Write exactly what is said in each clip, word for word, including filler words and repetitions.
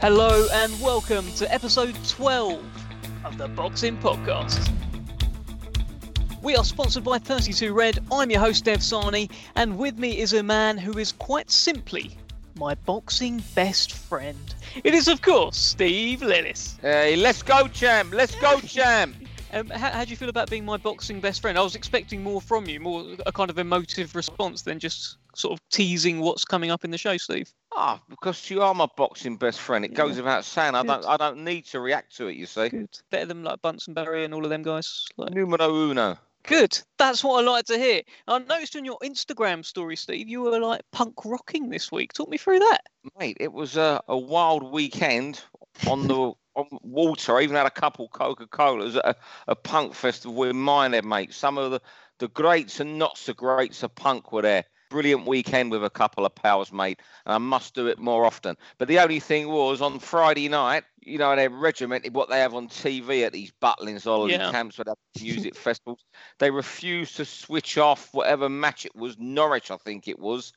Hello and welcome to episode twelve of the Boxing Podcast. We are sponsored by thirty-two Red. I'm your host Dev Sani, and with me is a man who is quite simply my boxing best friend. It is, of course, Steve Lillis. Hey, let's go, champ! Let's go, champ! Um, how, how do you feel about being my boxing best friend? I was expecting more from you, more a kind of emotive response than just sort of teasing what's coming up in the show, Steve. Ah, because you are my boxing best friend. It Yeah. goes without saying. I Good. don't. I don't need to react to it. You see. Good. Better than like Bunsen Barry and all of them guys. Like... Numero uno. Good. That's what I like to hear. I noticed on your Instagram story, Steve, you were like punk rocking this week. Talk me through that. Mate, it was a, a wild weekend on the on water. I even had a couple Coca-Colas at a, a punk festival with Minehead, mate. Some of the, the greats and not so greats of punk were there. Brilliant weekend with a couple of pals, mate, and I must do it more often. But the only thing was, on Friday night, you know, they're regimented what they have on T V at these Butlins holiday Yeah. camps where they have music festivals. They refused to switch off whatever match it was, Norwich, I think it was,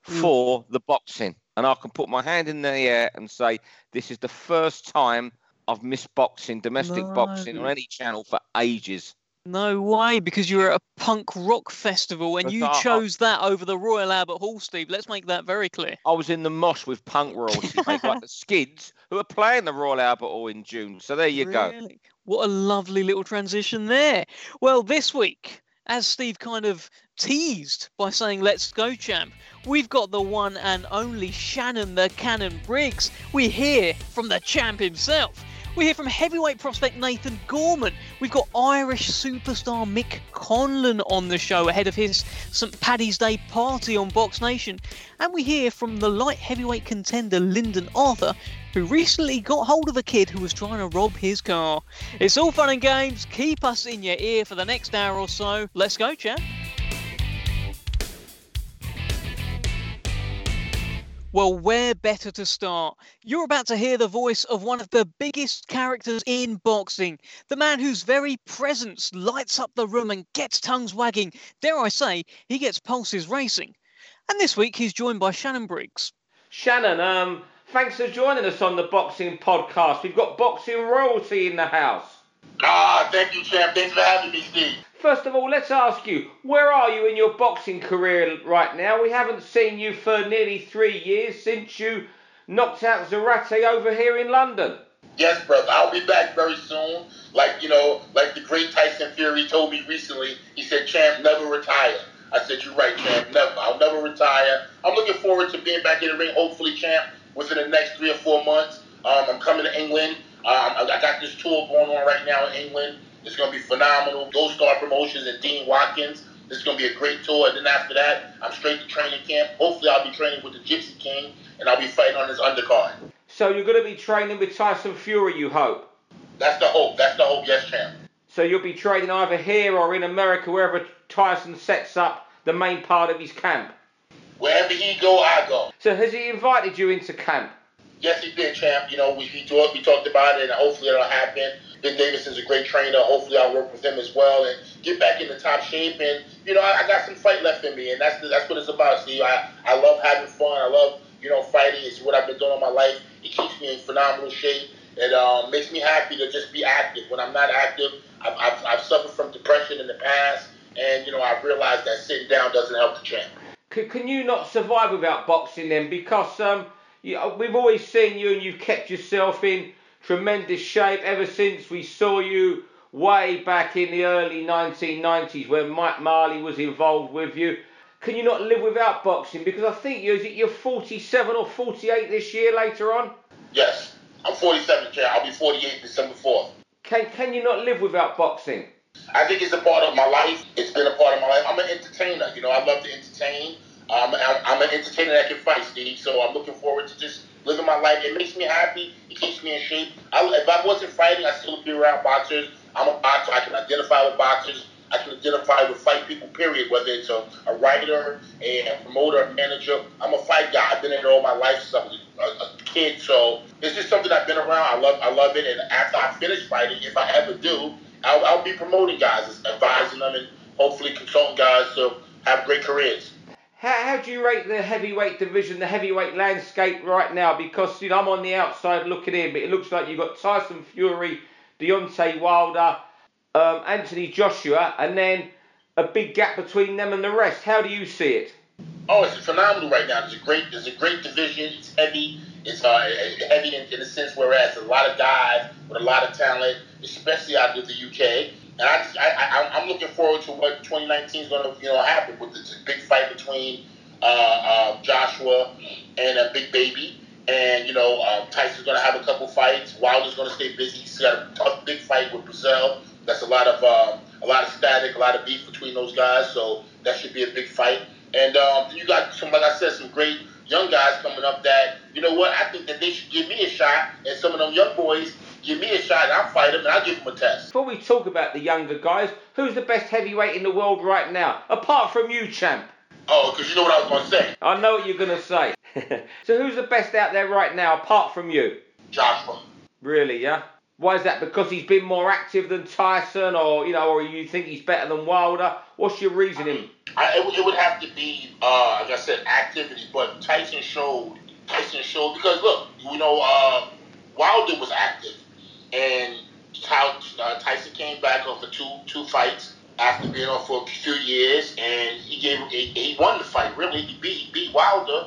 for the boxing. And I can put my hand in the air and say, this is the first time I've missed boxing, domestic No. boxing on any channel for ages. No way, because you were at a punk rock festival and But you I- I- chose that over the Royal Albert Hall, Steve. Let's make that very clear. I was in the mosh with punk royalty, mate, like the Skids, who are playing the Royal Albert Hall in June. So there you go. Really? What a lovely little transition there. Well, this week, as Steve kind of teased by saying, let's go, champ, we've got the one and only Shannon the Cannon Briggs. We hear from the champ himself. We hear from heavyweight prospect Nathan Gorman. We've got Irish superstar Mick Conlan on the show ahead of his Saint Paddy's Day party on Box Nation. And we hear from the light heavyweight contender Lyndon Arthur, who recently got hold of a kid who was trying to rob his car. It's all fun and games. Keep us in your ear for the next hour or so. Let's go, champ. Well, where better to start? You're about to hear the voice of one of the biggest characters in boxing. The man whose very presence lights up the room and gets tongues wagging. Dare I say, he gets pulses racing. And this week he's joined by Shannon Briggs. Shannon, um, thanks for joining us on the Boxing Podcast. We've got boxing royalty in the house. Ah, thank you, champ. Thanks for having me, Steve. First of all, let's ask you, where are you in your boxing career right now? We haven't seen you for nearly three years since you knocked out Zarate over here in London. Yes, brother. I'll be back very soon. Like, you know, like the great Tyson Fury told me recently. He said, champ, never retire. I said, you're right, champ. Never. I'll never retire. I'm looking forward to being back in the ring, hopefully, champ, within the next three or four months. Um, I'm coming to England. Um, I I got this tour going on right now in England. It's going to be phenomenal. Gold Star Promotions and Dean Watkins. This is going to be a great tour. And then after that, I'm straight to training camp. Hopefully, I'll be training with the Gypsy King, and I'll be fighting on his undercard. So you're going to be training with Tyson Fury, you hope? That's the hope. That's the hope. Yes, champ. So you'll be training either here or in America, wherever Tyson sets up the main part of his camp. Wherever he go, I go. So has he invited you into camp? Yes, he did, champ. You know, we, we, talked, we talked about it, and hopefully it'll happen. Ben Davidson's a great trainer. Hopefully I'll work with him as well and get back into top shape. And, you know, I, I got some fight left in me, and that's that's what it's about, Steve. I, I love having fun. I love, you know, fighting. It's what I've been doing all my life. It keeps me in phenomenal shape. It um, makes me happy to just be active. When I'm not active, I've, I've, I've suffered from depression in the past, and, you know, I've realized that sitting down doesn't help the champ. Can, can you not survive without boxing then? Because um, you, we've always seen you and you've kept yourself in tremendous shape ever since we saw you way back in the early nineteen nineties when Mike Marley was involved with you. Can you not live without boxing? Because I think you're, you're forty-seven or forty-eight this year later on. Yes, I'm forty-seven, champ. I'll be forty-eight December fourth. Can, can you not live without boxing? I think it's a part of my life. It's been a part of my life. I'm an entertainer. You know, I love to entertain. Um, I'm, I'm an entertainer that can fight, Steve. So I'm looking forward to just living my life. It makes me happy. It keeps me in shape. I, if I wasn't fighting, I'd still be around boxers. I'm a boxer. I can identify with boxers. I can identify with fight people, period, whether it's a, a writer, a, a promoter, a manager. I'm a fight guy. I've been in it all my life since I was a, a kid. So it's just something I've been around. I love I love it. And after I finish fighting, if I ever do, I'll, I'll be promoting guys, advising them, and hopefully consulting guys to have great careers. How, how do you rate the heavyweight division, the heavyweight landscape right now? Because, you know, I'm on the outside looking in, but it looks like you've got Tyson Fury, Deontay Wilder, um, Anthony Joshua, and then a big gap between them and the rest. How do you see it? Oh, it's phenomenal right now. It's a great, it's a great division. It's heavy. It's uh, heavy in, in a sense, whereas a lot of guys with a lot of talent, especially out of the U K. And I, just, I, I, I'm looking forward to what twenty nineteen is going to, you know, happen with this big fight between uh, uh, Joshua and uh, Big Baby. And you know, um, Tyson's going to have a couple fights. Wilder's going to stay busy. He's got a tough big fight with Brazil. That's a lot of um, a lot of static, a lot of beef between those guys. So that should be a big fight. And um, you got some, like I said, some great young guys coming up that, you know what, I think that they should give me a shot, and some of them young boys give me a shot, and I'll fight them, and I'll give them a test. Before we talk about the younger guys, who's the best heavyweight in the world right now, apart from you, champ? Oh, because you know what I was going to say. I know what you're going to say. So who's the best out there right now, apart from you? Joshua. Really, yeah? Why is that? Because he's been more active than Tyson, or, you know, or you think he's better than Wilder? What's your reasoning? I, it, it would have to be, uh, like I said, activity. But Tyson showed, Tyson showed, because look, you know, uh, Wilder was active, and Ty, uh, Tyson came back off for two two fights after being off for a few years, and he gave he, he won the fight. Really, he beat he beat Wilder.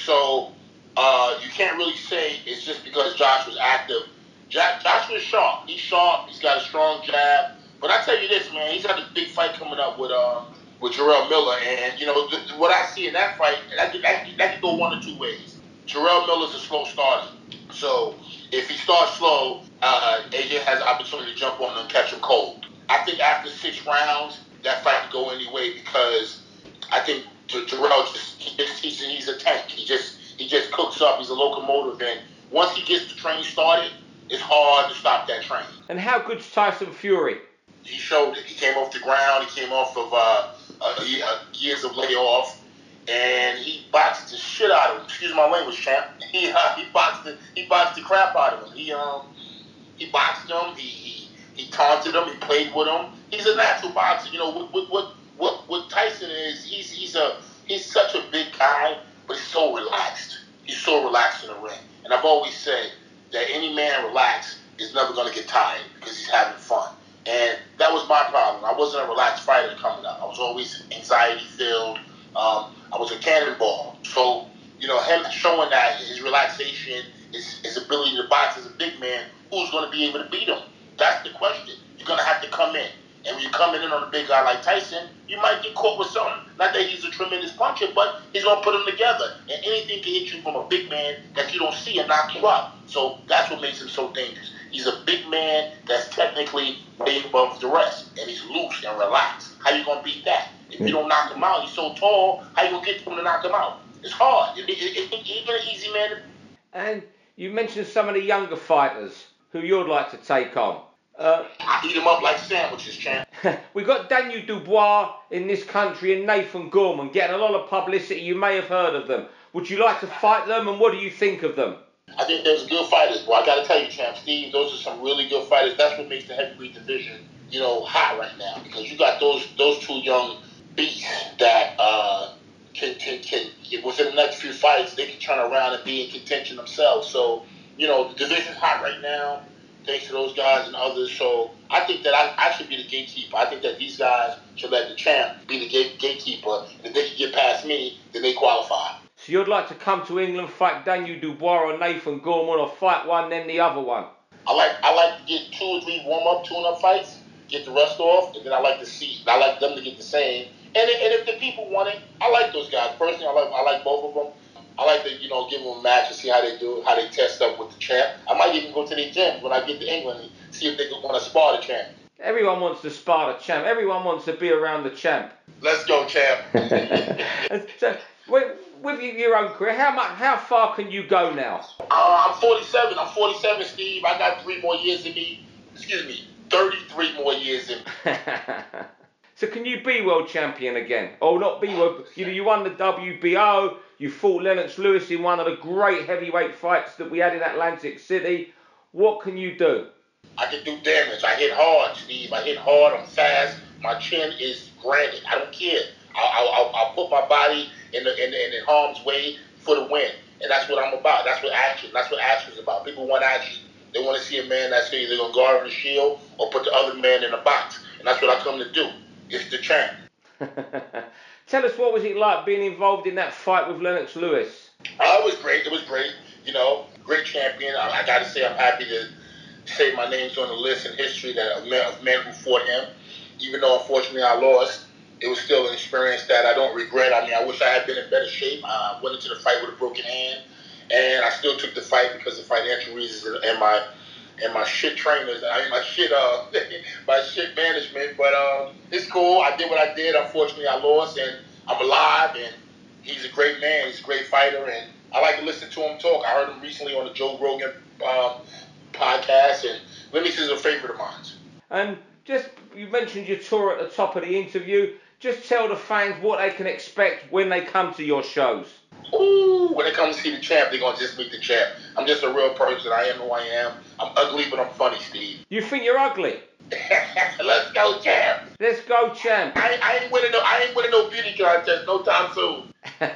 So uh, you can't really say it's just because Josh was active. Josh, Josh was sharp. He's sharp. He's got a strong jab. But I tell you this, man, he's got a big fight coming up with um with Jarrell Miller, and you know th- what I see in that fight, that could, that, could, that could go one or two ways. Jarrell Miller's a slow starter, so if he starts slow, uh, A J has an opportunity to jump on him and catch him cold. I think after six rounds, that fight could go anyway because I think J- Jarrell just, he just he's, he's a tank. He just he just cooks up. He's a locomotive, and once he gets the train started, it's hard to stop that train. And how good's Tyson Fury? He showed it. He came off the ground. He came off of uh, uh, years of layoff, and he boxed the shit out of him. Excuse my language, champ. He uh, he boxed the he boxed the crap out of him. He um he boxed him. He he, he taunted him. He played with him. He's a natural boxer. You know what what what what, what Tyson is. He's he's a he's such a big guy, but he's so relaxed. He's so relaxed in the ring. And I've always said that any man relaxed is never going to get tired because he's having fun. And that was my problem. I wasn't a relaxed fighter coming up. I was always anxiety-filled. Um, I was a cannonball. So, you know, him showing that his relaxation, his, his ability to box as a big man, who's going to be able to beat him? That's the question. You're going to have to come in. And when you're coming in on a big guy like Tyson, you might get caught with something. Not that he's a tremendous puncher, but he's going to put them together. And anything can hit you from a big man that you don't see and knock you up. So that's what makes him so dangerous. He's a big man that's technically way above the rest. And he's loose and relaxed. How you going to beat that? If you don't knock him out, he's so tall, how you going to get to him to knock him out? It's hard. It, it, it, it, it ain't an easy man. And you mentioned some of the younger fighters who you'd like to take on. Uh, I eat them up like sandwiches, champ. We've got Daniel Dubois in this country and Nathan Gorman getting a lot of publicity. You may have heard of them. Would you like to fight them, and what do you think of them? I think there's good fighters, boy. I got to tell you, champ, Steve, those are some really good fighters. That's what makes the heavyweight division, you know, hot right now, because you got those those two young beasts that uh, can, can, can, within the next few fights, they can turn around and be in contention themselves. So, you know, the division's hot right now, thanks to those guys and others. So I think that I, I should be the gatekeeper. I think that these guys should let the champ be the gate, gatekeeper. And if they can get past me, then they qualify. So you'd like to come to England, fight Daniel Dubois or Nathan Gorman, or fight one, then the other one? I like I like to get two or three warm-up, tune-up fights, get the rust off, and then I like to see, I like them to get the same. And, and if the people want it, I like those guys. Personally, I like I like both of them. I like to, you know, give them a match and see how they do, how they test up with the champ. I might even go to their gym when I get to England and see if they want to spar the champ. Everyone wants to spar the champ. Everyone wants to be around the champ. Let's go, champ. So, with, with your own career, how much, how far can you go now? Uh, I'm forty-seven. I'm forty-seven, Steve. I got three more years in me. Excuse me, thirty-three more years in me. So can you be world champion again? Oh, not be world. You know, you won the W B O. You fought Lennox Lewis in one of the great heavyweight fights that we had in Atlantic City. What can you do? I can do damage. I hit hard, Steve. I hit hard. I'm fast. My chin is granite. I don't care. I'll, I'll, I'll put my body in the in, the, in the harm's way for the win. And that's what I'm about. That's what action. That's what action is about. People want action. They want to see a man that's either going to guard the shield or put the other man in a box. And that's what I come to do. It's the champ. Tell us, what was it like being involved in that fight with Lennox Lewis? Oh, it was great. It was great. You know, great champion. I, I got to say, I'm happy to say my name's on the list in history that of men, of men who fought him. Even though, unfortunately, I lost, it was still an experience that I don't regret. I mean, I wish I had been in better shape. I went into the fight with a broken hand, and I still took the fight because of financial reasons and, and my and my shit trainers. I mean, my shit uh, my shit management. But um, it's cool. I did what I did. Unfortunately, I lost, and I'm alive. And he's a great man. He's a great fighter, and I like to listen to him talk. I heard him recently on the Joe Rogan um, podcast, and Lennox is a favorite of mine. And just, you mentioned your tour at the top of the interview. Just tell the fans what they can expect when they come to your shows. Ooh, when they come to see the champ, they're going to just meet the champ. I'm just a real person. I am who I am. I'm ugly, but I'm funny, Steve. You think you're ugly? Let's go, champ. Let's go, champ. I, I ain't winning no. I ain't winning no beauty contest no time soon.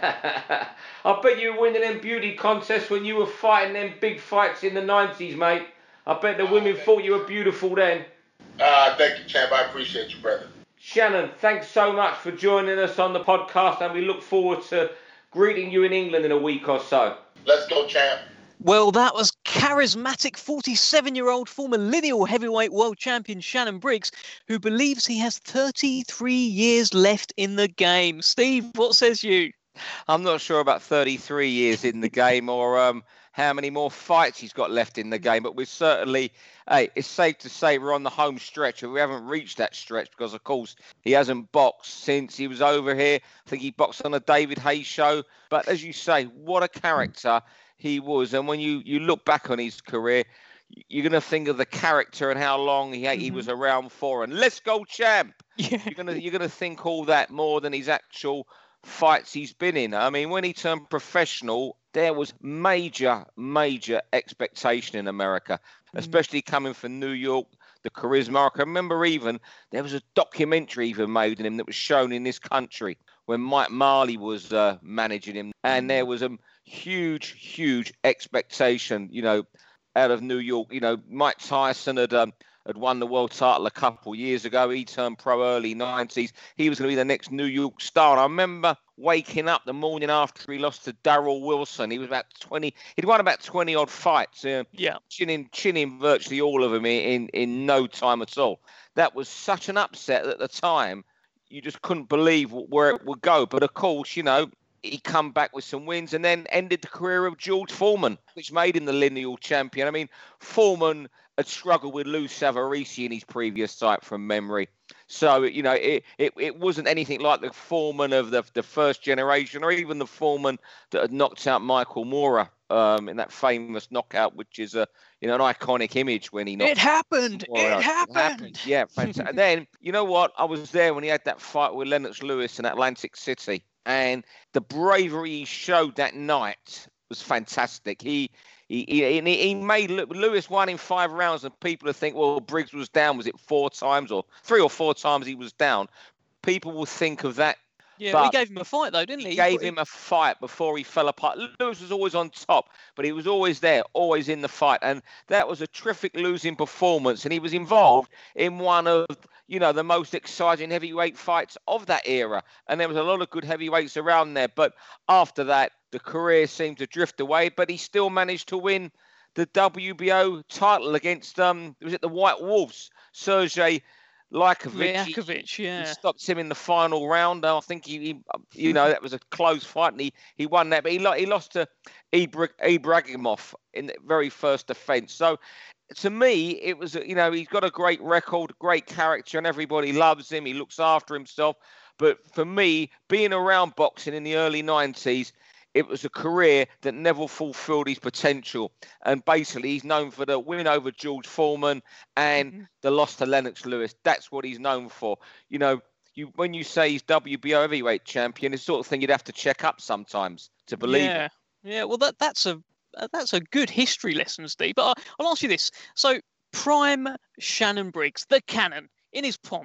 I bet you were winning them beauty contests when you were fighting them big fights in the nineties, mate. I bet the women thought you were beautiful then. Ah, uh, thank you, champ. I appreciate you, brother. Shannon, thanks so much for joining us on the podcast, and we look forward to greeting you in England in a week or so. Let's go, champ. Well, that was charismatic forty-seven-year-old former lineal heavyweight world champion Shannon Briggs, who believes he has thirty-three years left in the game. Steve, what says you? I'm not sure about thirty-three years in the game or um, how many more fights he's got left in the game, but we're certainly, hey, it's safe to say we're on the home stretch, and we haven't reached that stretch because, of course, he hasn't boxed since he was over here. I think he boxed on a David Hayes show. But as you say, what a character he was. And when you, you look back on his career, you're going to think of the character and how long he mm-hmm. he was around for. And let's go, champ. Yeah. You're going to you're going to think all that more than his actual fights he's been in. I mean, when he turned professional, there was major, major expectation in America, mm. especially coming from New York, the charisma. I can remember even there was a documentary even made on him that was shown in this country when Mike Marley was uh, managing him. And there was a huge, huge expectation, you know, out of New York. You know, Mike Tyson had um, had won the world title a couple of years ago. He turned pro early nineties. He was going to be the next New York star. And I remember waking up the morning after he lost to Darrell Wilson. He was about twenty. He'd won about twenty odd fights. Uh, yeah, chinning, chinning virtually all of them in, in, in no time at all. That was such an upset at the time. You just couldn't believe where it would go. But of course, you know, he come back with some wins and then ended the career of George Foreman, which made him the lineal champion. I mean, Foreman had struggled with Lou Savarese in his previous fight from memory. So, you know, it, it, it wasn't anything like the Foreman of the, the first generation or even the Foreman that had knocked out Michael Moorer um, in that famous knockout, which is a you know an iconic image when he knocked It happened. It happened. it happened. Yeah, fantastic. And then, you know what? I was there when he had that fight with Lennox Lewis in Atlantic City. And the bravery he showed that night was fantastic. He he he, he made Lewis won in five rounds, and people would think, well, Briggs was down. Was it four times or three or four times he was down? People will think of that. Yeah, but he gave him a fight though, didn't he? He gave him a fight before he fell apart. Lewis was always on top, but he was always there, always in the fight. And that was a terrific losing performance. And he was involved in one of, you know, the most exciting heavyweight fights of that era. And there was a lot of good heavyweights around there. But after that, the career seemed to drift away, but he still managed to win the W B O title against, um, was it the White Wolves, Sergey Liakovic. Liakovic, yeah. He stopped him in the final round. I think he, he you know, that was a close fight, and he, he won that. But he, he lost to Ibra- Ibragimov in the very first defence. So, to me, it was, you know, he's got a great record, great character, and everybody loves him. He looks after himself. But for me, being around boxing in the early nineties, it was a career that never fulfilled his potential. And basically, he's known for the win over George Foreman and mm-hmm. the loss to Lennox Lewis. That's what he's known for. You know, you when you say he's W B O heavyweight champion, it's the sort of thing you'd have to check up sometimes to believe yeah. it. Yeah, well, that that's a that's a good history lesson, Steve. But I'll ask you this. So, prime Shannon Briggs, the Cannon, in his pomp,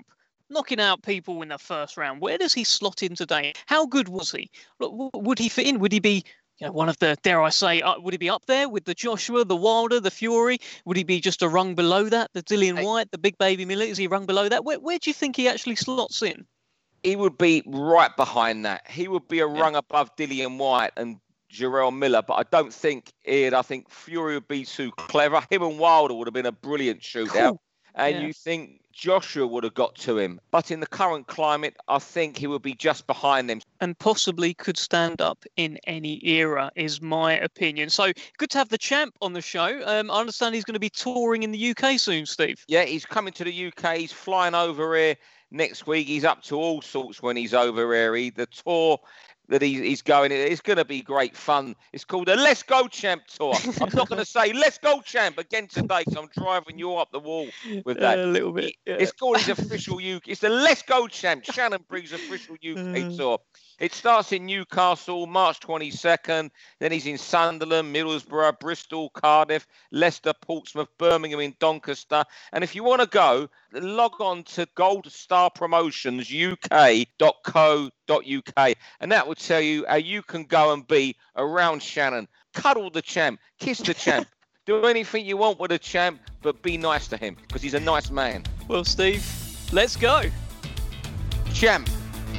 knocking out people in the first round. Where does he slot in today? How good was he? Would he fit in? Would he be, you know, one of the, dare I say, uh, would he be up there with the Joshua, the Wilder, the Fury? Would he be just a rung below that? The Dillian Hey. White, the big baby Miller, is he rung below that? Where, where do you think he actually slots in? He would be right behind that. He would be a Yeah. rung above Dillian White and Jarrell Miller, but I don't think it. I think Fury would be too clever. Him and Wilder would have been a brilliant shootout. Cool. And Yeah. you think Joshua would have got to him. But in the current climate, I think he would be just behind them. And possibly could stand up in any era, is my opinion. So good to have the champ on the show. Um, I understand he's going to be touring in the U K soon, Steve. Yeah, he's coming to the U K. He's flying over here next week. He's up to all sorts when he's over here. He, the tour that he, he's going, it's going to be great fun. It's called the Let's Go Champ Tour. I'm not going to say Let's Go Champ again today, because I'm driving you up the wall with that. Uh, a little bit. Yeah. It's called his official U K. It's the Let's Go Champ, Shannon Briggs official U K tour. It starts in Newcastle, March twenty-second. Then he's in Sunderland, Middlesbrough, Bristol, Cardiff, Leicester, Portsmouth, Birmingham, in Doncaster. And if you want to go, log on to gold star promotions U K dot co dot U K, and that will tell you how you can go and be around Shannon. Cuddle the champ, kiss the champ. Do anything you want with the champ, but be nice to him, because he's a nice man. Well, Steve, let's go. Champ.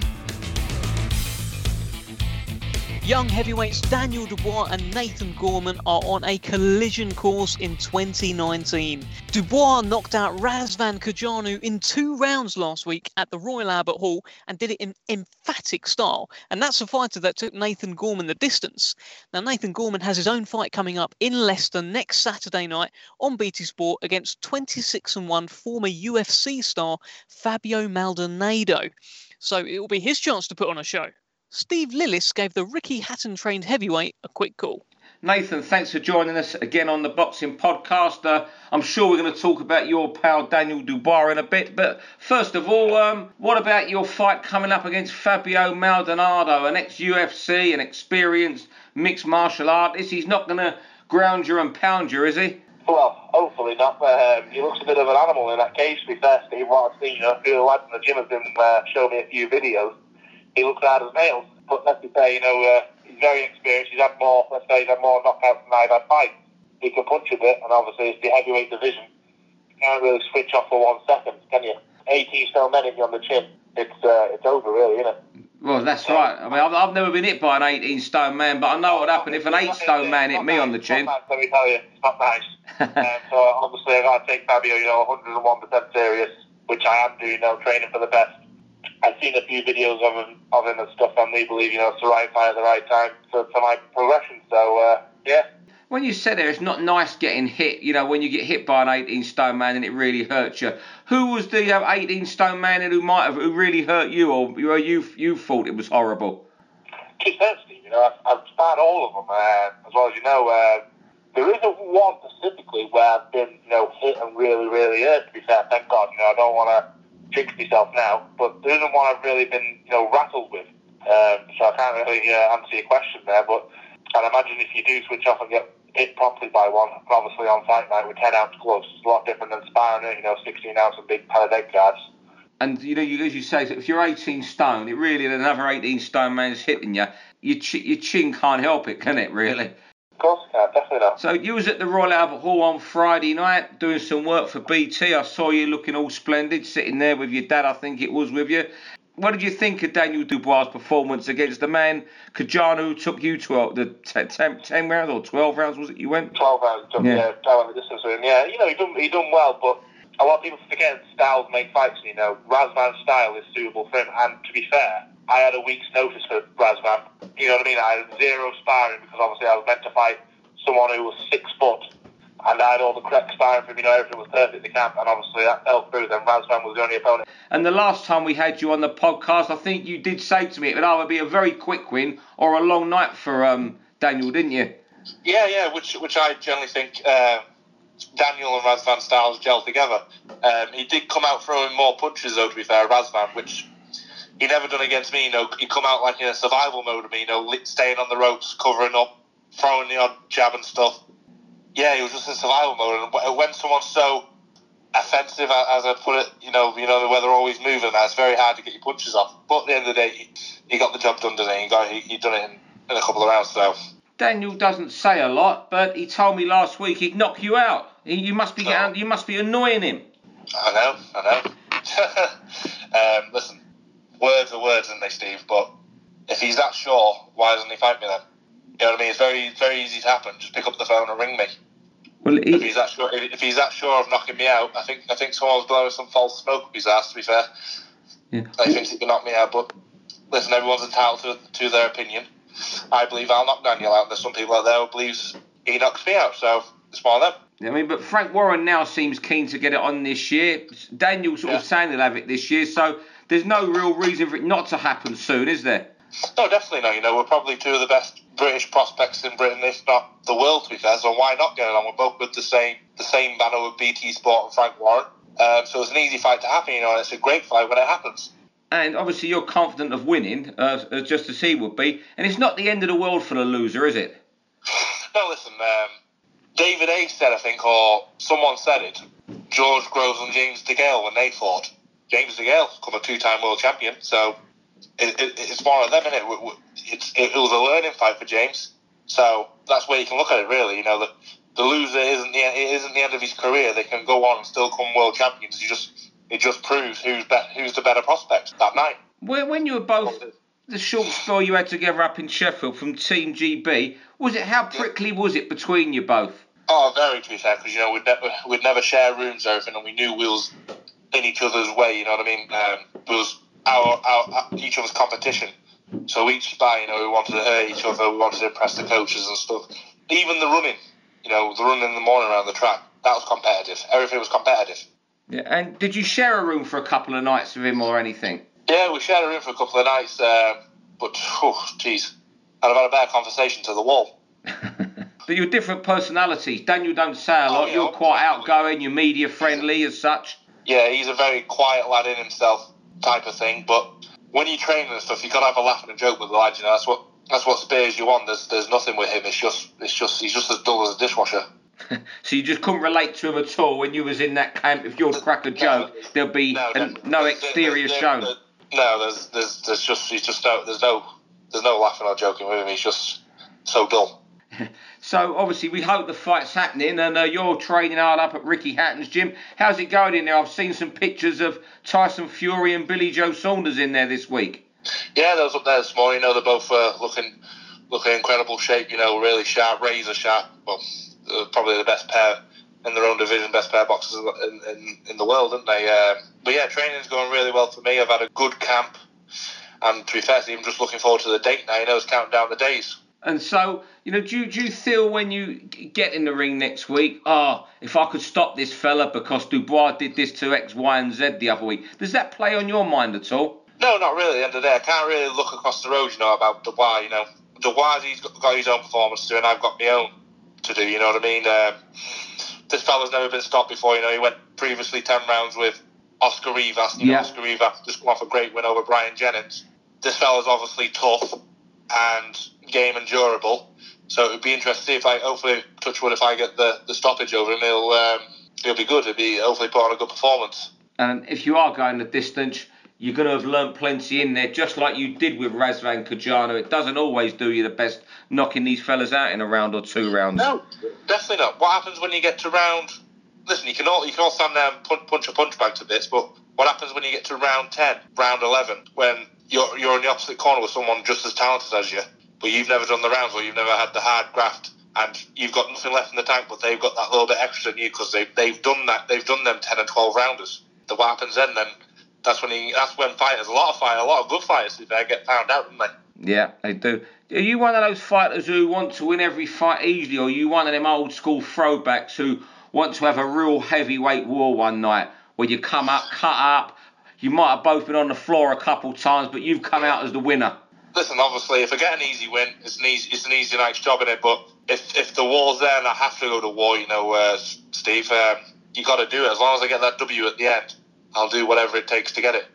Young heavyweights Daniel Dubois and Nathan Gorman are on a collision course in twenty nineteen. Dubois knocked out Razvan Kajanu in two rounds last week at the Royal Albert Hall and did it in emphatic style. And that's a fighter that took Nathan Gorman the distance. Now, Nathan Gorman has his own fight coming up in Leicester next Saturday night on B T Sport against twenty-six and one former U F C star Fabio Maldonado. So it will be his chance to put on a show. Steve Lillis gave the Ricky Hatton-trained heavyweight a quick call. Nathan, thanks for joining us again on the Boxing Podcast. Uh, I'm sure we're going to talk about your pal Daniel Dubois in a bit, but first of all, um, what about your fight coming up against Fabio Maldonado, an ex-U F C, an experienced mixed martial artist? He's not going to ground you and pound you, is he? Well, hopefully not, but um, he looks a bit of an animal in that case, to be fair, Steve. What I've seen, you know, a few lads in the gym have been uh, showing me a few videos. He looks hard as nails, but let's be fair, you know, uh, he's very experienced. He's had more, let's say, he's had more knockouts than I've had fights. He can punch a bit, and obviously it's the heavyweight division. You can't really switch off for one second, can you? eighteen stone men on the chin. It's uh, it's over, really, isn't it? Well, that's right. I mean, I've, I've never been hit by an eighteen stone man, but I know what would happen if an eight stone man hit me on the chin. Let me tell you, it's not nice. um, so obviously I've got to take Fabio, you know, one hundred one percent serious, which I am doing, you know, training for the best. I've seen a few videos of him, of him and stuff, and we believe, you know, it's the right fight at the right time for, for my progression. So, uh, yeah. When you said there, it's not nice getting hit, you know, when you get hit by an eighteen stone man and it really hurts you. Who was the uh, eighteen stone man who might have who really hurt you, or you you, you thought it was horrible? Keep thirsty, you know, I've, I've sparred all of them, uh, as well as you know. Uh, there isn't one specifically where I've been, you know, hit and really, really hurt, to be fair, thank God. You know, I don't want to jinx myself now, but there isn't one I've really been, you know, rattled with. Um, so I can't really uh, answer your question there, but I'd imagine if you do switch off and get hit properly by one, obviously on fight night with ten ounce gloves, it's a lot different than sparring it, you know, sixteen ounce and big padded egg guards. And, you know, you, as you say, if you're eighteen stone, it really, another eighteen stone man's hitting you, your, ch- your chin can't help it, can it, really? Of course it can, definitely not. So you was at the Royal Albert Hall on Friday night doing some work for B T. I saw you looking all splendid, sitting there with your dad, I think it was, with you. What did you think of Daniel Dubois' performance against the man, Kajanu, who took you to the ten, ten, ten rounds or twelve rounds, was it you went? twelve rounds, took, yeah, yeah I went the distance with him. Yeah, you know, he done, he done well, but a lot of people forget styles make fights, you know. Razvan's style is suitable for him, and to be fair, I had a week's notice for Razvan. You know what I mean? I had zero sparring because obviously I was meant to fight someone who was six foot, and I had all the correct sparring for him, you know, everything was perfect in the camp, and obviously that fell through. Then Razvan was the only opponent. And the last time we had you on the podcast, I think you did say to me it would either be a very quick win or a long night for um, Daniel, didn't you? Yeah, yeah, which which I generally think uh, Daniel and Razvan styles gel together. Um, he did come out throwing more punches, though, to be fair, Razvan, which he never done against me. You know, he come out like in a survival mode of me, you know, staying on the ropes, covering up, throwing the odd jab and stuff. Yeah, he was just in survival mode. And when someone's so offensive, as I'd put it. You know, you know the weather always moving. That's very hard to get your punches off. But at the end of the day, he, he got the job done, didn't he? He got he, he done it in, in a couple of rounds. So Daniel doesn't say a lot, but he told me last week he'd knock you out. He, you must be No. you must be annoying him. I know, I know. um, listen, words are words, aren't they, Steve? But if he's that sure, why doesn't he fight me then? You know what I mean? It's very, very easy to happen. Just pick up the phone and ring me. Well, he, If he's that sure, if he's that sure of knocking me out, I think I think someone's blowing some false smoke up his ass. To be fair, yeah. he thinks he can knock me out. But listen, everyone's entitled to, to their opinion. I believe I'll knock Daniel out. There's some people out there who believes he knocks me out. So it's one of them. I mean, but Frank Warren now seems keen to get it on this year. Daniel sort Yeah. of saying he'll have it this year, so there's no real reason for it not to happen soon, is there? No, definitely not. You know, we're probably two of the best British prospects in Britain, if not the world, to be fair. So why not get it on? We're both with the same the same banner with B T Sport and Frank Warren. Um, so it's an easy fight to happen, you know, and it's a great fight when it happens. And obviously you're confident of winning, uh, uh, just as he would be. And it's not the end of the world for the loser, is it? No, listen, um, David A said, I think, or someone said it, George Groves and James DeGale when they fought. James DeGale, become a two-time world champion, so it, it, it's one of them, isn't it? It's, it? It was a learning fight for James, so that's where you can look at it, really. You know, the, the loser isn't the it isn't the end of his career. They can go on and still come world champions. You just it just proves who's be, who's the better prospect that night. When, when you were both, the short spell you had together up in Sheffield from Team G B, was it, how prickly was it between you both? Oh, very, to be fair, because, you know, we'd never, we'd never share rooms or everything, and we knew we was in each other's way, you know what I mean? Um, it was our, our, each other's competition. So each spy, you know, we wanted to hurt each other, we wanted to impress the coaches and stuff. Even the running, you know, the running in the morning around the track, that was competitive. Everything was competitive. Yeah, and did you share a room for a couple of nights with him or anything? Yeah, we shared a room for a couple of nights, um, but, oh, jeez, I'd have had a better conversation to the wall. But you're different personalities. Daniel don't say a lot. Oh, yeah, You're quite absolutely. outgoing. You're media friendly as such. Yeah, he's a very quiet lad in himself type of thing, but when you train and stuff, you gotta have a laugh and a joke with the lad, you know, that's what that's what spurs you on. There's there's nothing with him, it's just it's just he's just as dull as a dishwasher. So you just couldn't relate to him at all when you was in that camp. If you'd crack a joke, No, there'd be no, an, there- no there- exterior there- shown. there- No, there's there's there's just he's just no there's no there's no laughing or joking with him, he's just so dull. So obviously we hope the fight's happening, and uh, you're training hard up at Ricky Hatton's gym. How's it going in there? I've seen some pictures of Tyson Fury and Billy Joe Saunders in there this week. Yeah, those up there this morning, you know, they're both uh, looking looking in incredible shape, you know, really sharp, razor sharp. Well, uh, probably the best pair in their own division, best pair of boxers in, in, in the world, aren't they? Um, but yeah, training's going really well for me. I've had a good camp, and to be fair to you, I'm just looking forward to the date now. You know, it's counting down the days. And so, you know, do, you- do you feel when you get in the ring next week, oh, if I could stop this fella because Dubois did this to X, Y, and Z the other week, does that play on your mind at all? No, not really. At the end of the day, I can't really look across the road, you know, about Dubois. You know, Dubois, he's got, got his own performance to do, and I've got my own to do. You know what I mean? Um, this fella's never been stopped before. You know, he went previously ten rounds with Oscar Rivas. You know, Yeah. Oscar Rivas just come off a great win over Brian Jennings. This fella's obviously tough and game and durable. So it would be interesting to see if I, hopefully, touch wood, if I get the, the stoppage over him, he'll um, he'll be good. He'll be hopefully put on a good performance. And if you are going the distance, you're going to have learnt plenty in there, just like you did with Razvan Kajano. It doesn't always do you the best knocking these fellas out in a round or two rounds. No, definitely not. What happens when you get to round... Listen, you can all you can all stand there and punch, punch a punch bag to bits, but what happens when you get to round ten, round eleven, when you're you're in the opposite corner with someone just as talented as you, but you've never done the rounds or you've never had the hard graft, and you've got nothing left in the tank, but they've got that little bit extra than you because they've, they've done that, they've done them ten and twelve rounders. Then what happens then? Then that's when he, that's when fighters, a lot of fighters, a lot of good fighters, if they get found out, don't they? Yeah, they do. Are you one of those fighters who want to win every fight easily, or are you one of them old school throwbacks who want to have a real heavyweight war one night where you come up, cut up, you might have both been on the floor a couple times, but you've come out as the winner? Listen, obviously, if I get an easy win, it's an easy, it's an easy night's job in it. But if if the war's there and I have to go to war, you know, uh, Steve, um, you got to do it. As long as I get that W at the end, I'll do whatever it takes to get it.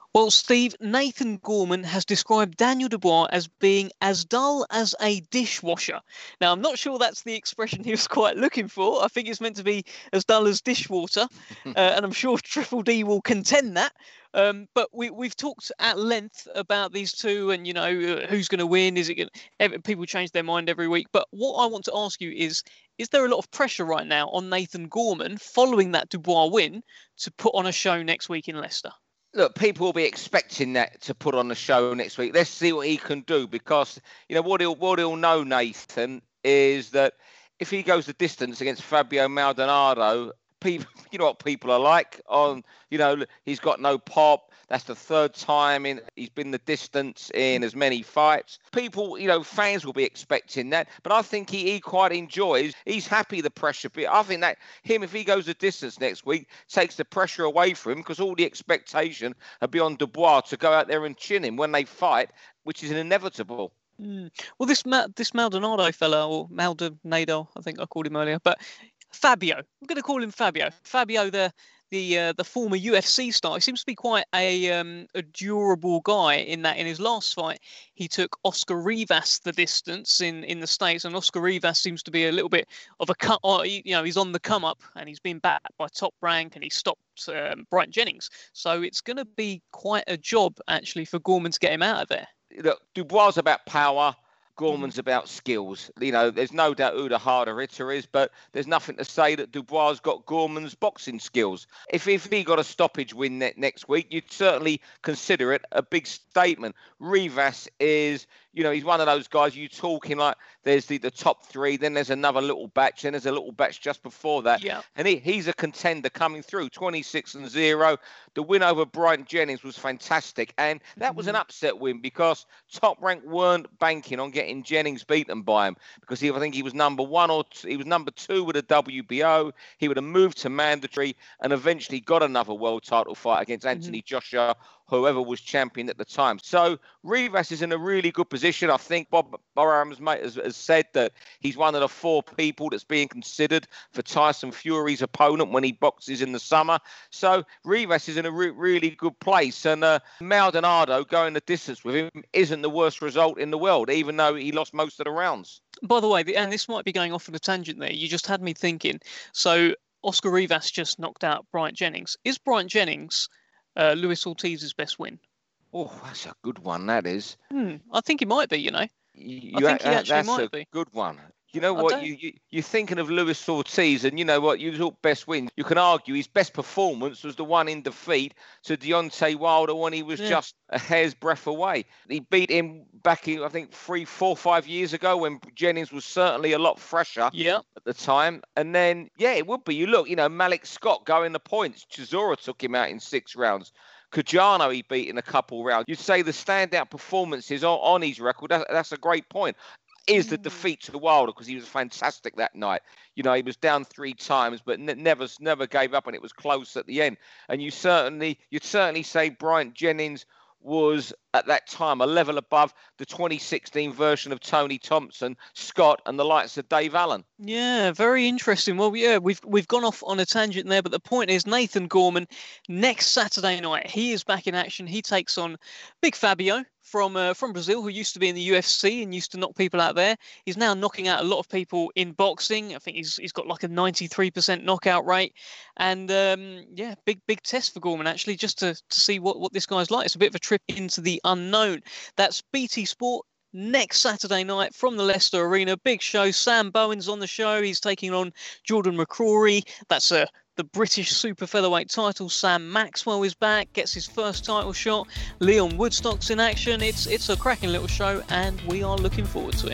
Well, Steve, Nathan Gorman has described Daniel Dubois as being as dull as a dishwasher. Now, I'm not sure that's the expression he was quite looking for. I think it's meant to be as dull as dishwater, uh, and I'm sure Triple D will contend that. Um, but we, we've talked at length about these two and, you know, uh, who's going to win. Is it going people change their mind every week? But what I want to ask you is, is there a lot of pressure right now on Nathan Gorman following that Dubois win to put on a show next week in Leicester? Look, people will be expecting that to put on the show next week. Let's see what he can do, because, you know, what he'll, what he'll know, Nathan, is that if he goes the distance against Fabio Maldonado, people, you know what people are like. On, you know, he's got no pop. That's the third time in he's been the distance in as many fights. People, you know, fans will be expecting that. But I think he, he quite enjoys. He's happy the pressure bit. I think that him, if he goes the distance next week, takes the pressure away from him, because all the expectation will be on Dubois to go out there and chin him when they fight, which is inevitable. Mm. Well, this Ma- this Maldonado fella, or Maldonado, I think I called him earlier, but Fabio, I'm going to call him Fabio. Fabio, the the uh, the former U F C star, he seems to be quite a um, a durable guy in that in his last fight, he took Oscar Rivas the distance in, in the States, and Oscar Rivas seems to be a little bit of a cut, you know, he's on the come up and he's been backed by Top Rank and he stopped um, Brian Jennings. So it's going to be quite a job actually for Gorman to get him out of there. Look, Dubois is about power. Gorman's about skills. You know, there's no doubt who the harder hitter is, but there's nothing to say that Dubois got Gorman's boxing skills. If, if he got a stoppage win ne- next week, you'd certainly consider it a big statement. Rivas is, you know, he's one of those guys you talking like there's the, the top three, then there's another little batch, then there's a little batch just before that. Yeah. And he, he's a contender coming through, twenty-six and zero. The win over Brian Jennings was fantastic. And that was an upset win because Top Rank weren't banking on getting Jennings beaten by him, because he, I think he was number one or two, he was number two with a W B O. He would have moved to mandatory and eventually got another world title fight against Anthony mm-hmm. Joshua, whoever was champion at the time. So Rivas is in a really good position. I think Bob Barham's mate has, has said that he's one of the four people that's being considered for Tyson Fury's opponent when he boxes in the summer. So Rivas is in a re- really good place. And uh, Maldonado going the distance with him isn't the worst result in the world, even though he lost most of the rounds. By the way, and this might be going off on a tangent there, you just had me thinking. So Oscar Rivas just knocked out Brian Jennings. Is Brian Jennings Uh, Luis Ortiz's best win? Oh, that's a good one, that is. Hmm, I think he might be, you know. You, I think he actually that's might a be. Good one. You know what? You, you, you're thinking of Luis Ortiz, and you know what? You talk best win. You can argue his best performance was the one in defeat to Deontay Wilder when he was yeah. just a hair's breadth away. He beat him back in, I think, three, four, five years ago when Jennings was certainly a lot fresher yeah. at the time. And then, yeah, it would be. You look, you know, Malik Scott going the points. Chisora took him out in six rounds. Cajano he beat in a couple rounds. You'd say the standout performances on, on his record, that, that's a great point, is the defeat to Wilder, because he was fantastic that night. You know, he was down three times, but n- never never gave up, and it was close at the end. And you certainly, you'd certainly say Brian Jennings was at that time a level above the twenty sixteen version of Tony Thompson, Scott, and the likes of Dave Allen. Yeah, very interesting. Well, yeah, we've we've gone off on a tangent there, but the point is Nathan Gorman next Saturday night, he is back in action. He takes on Big Fabio from uh, from Brazil, who used to be in the U F C and used to knock people out there. He's now knocking out a lot of people in boxing. I think he's he's got like a ninety-three percent knockout rate. And um, yeah, big big test for Gorman actually, just to, to see what, what this guy's like. It's a bit of a trip into the unknown. That's B T Sport next Saturday night from the Leicester Arena. Big show. Sam Bowen's on the show. He's taking on Jordan McCrory. That's a the British super featherweight title. Sam Maxwell is back, gets his first title shot. Leon Woodstock's in action. It's it's a cracking little show, and we are looking forward to it.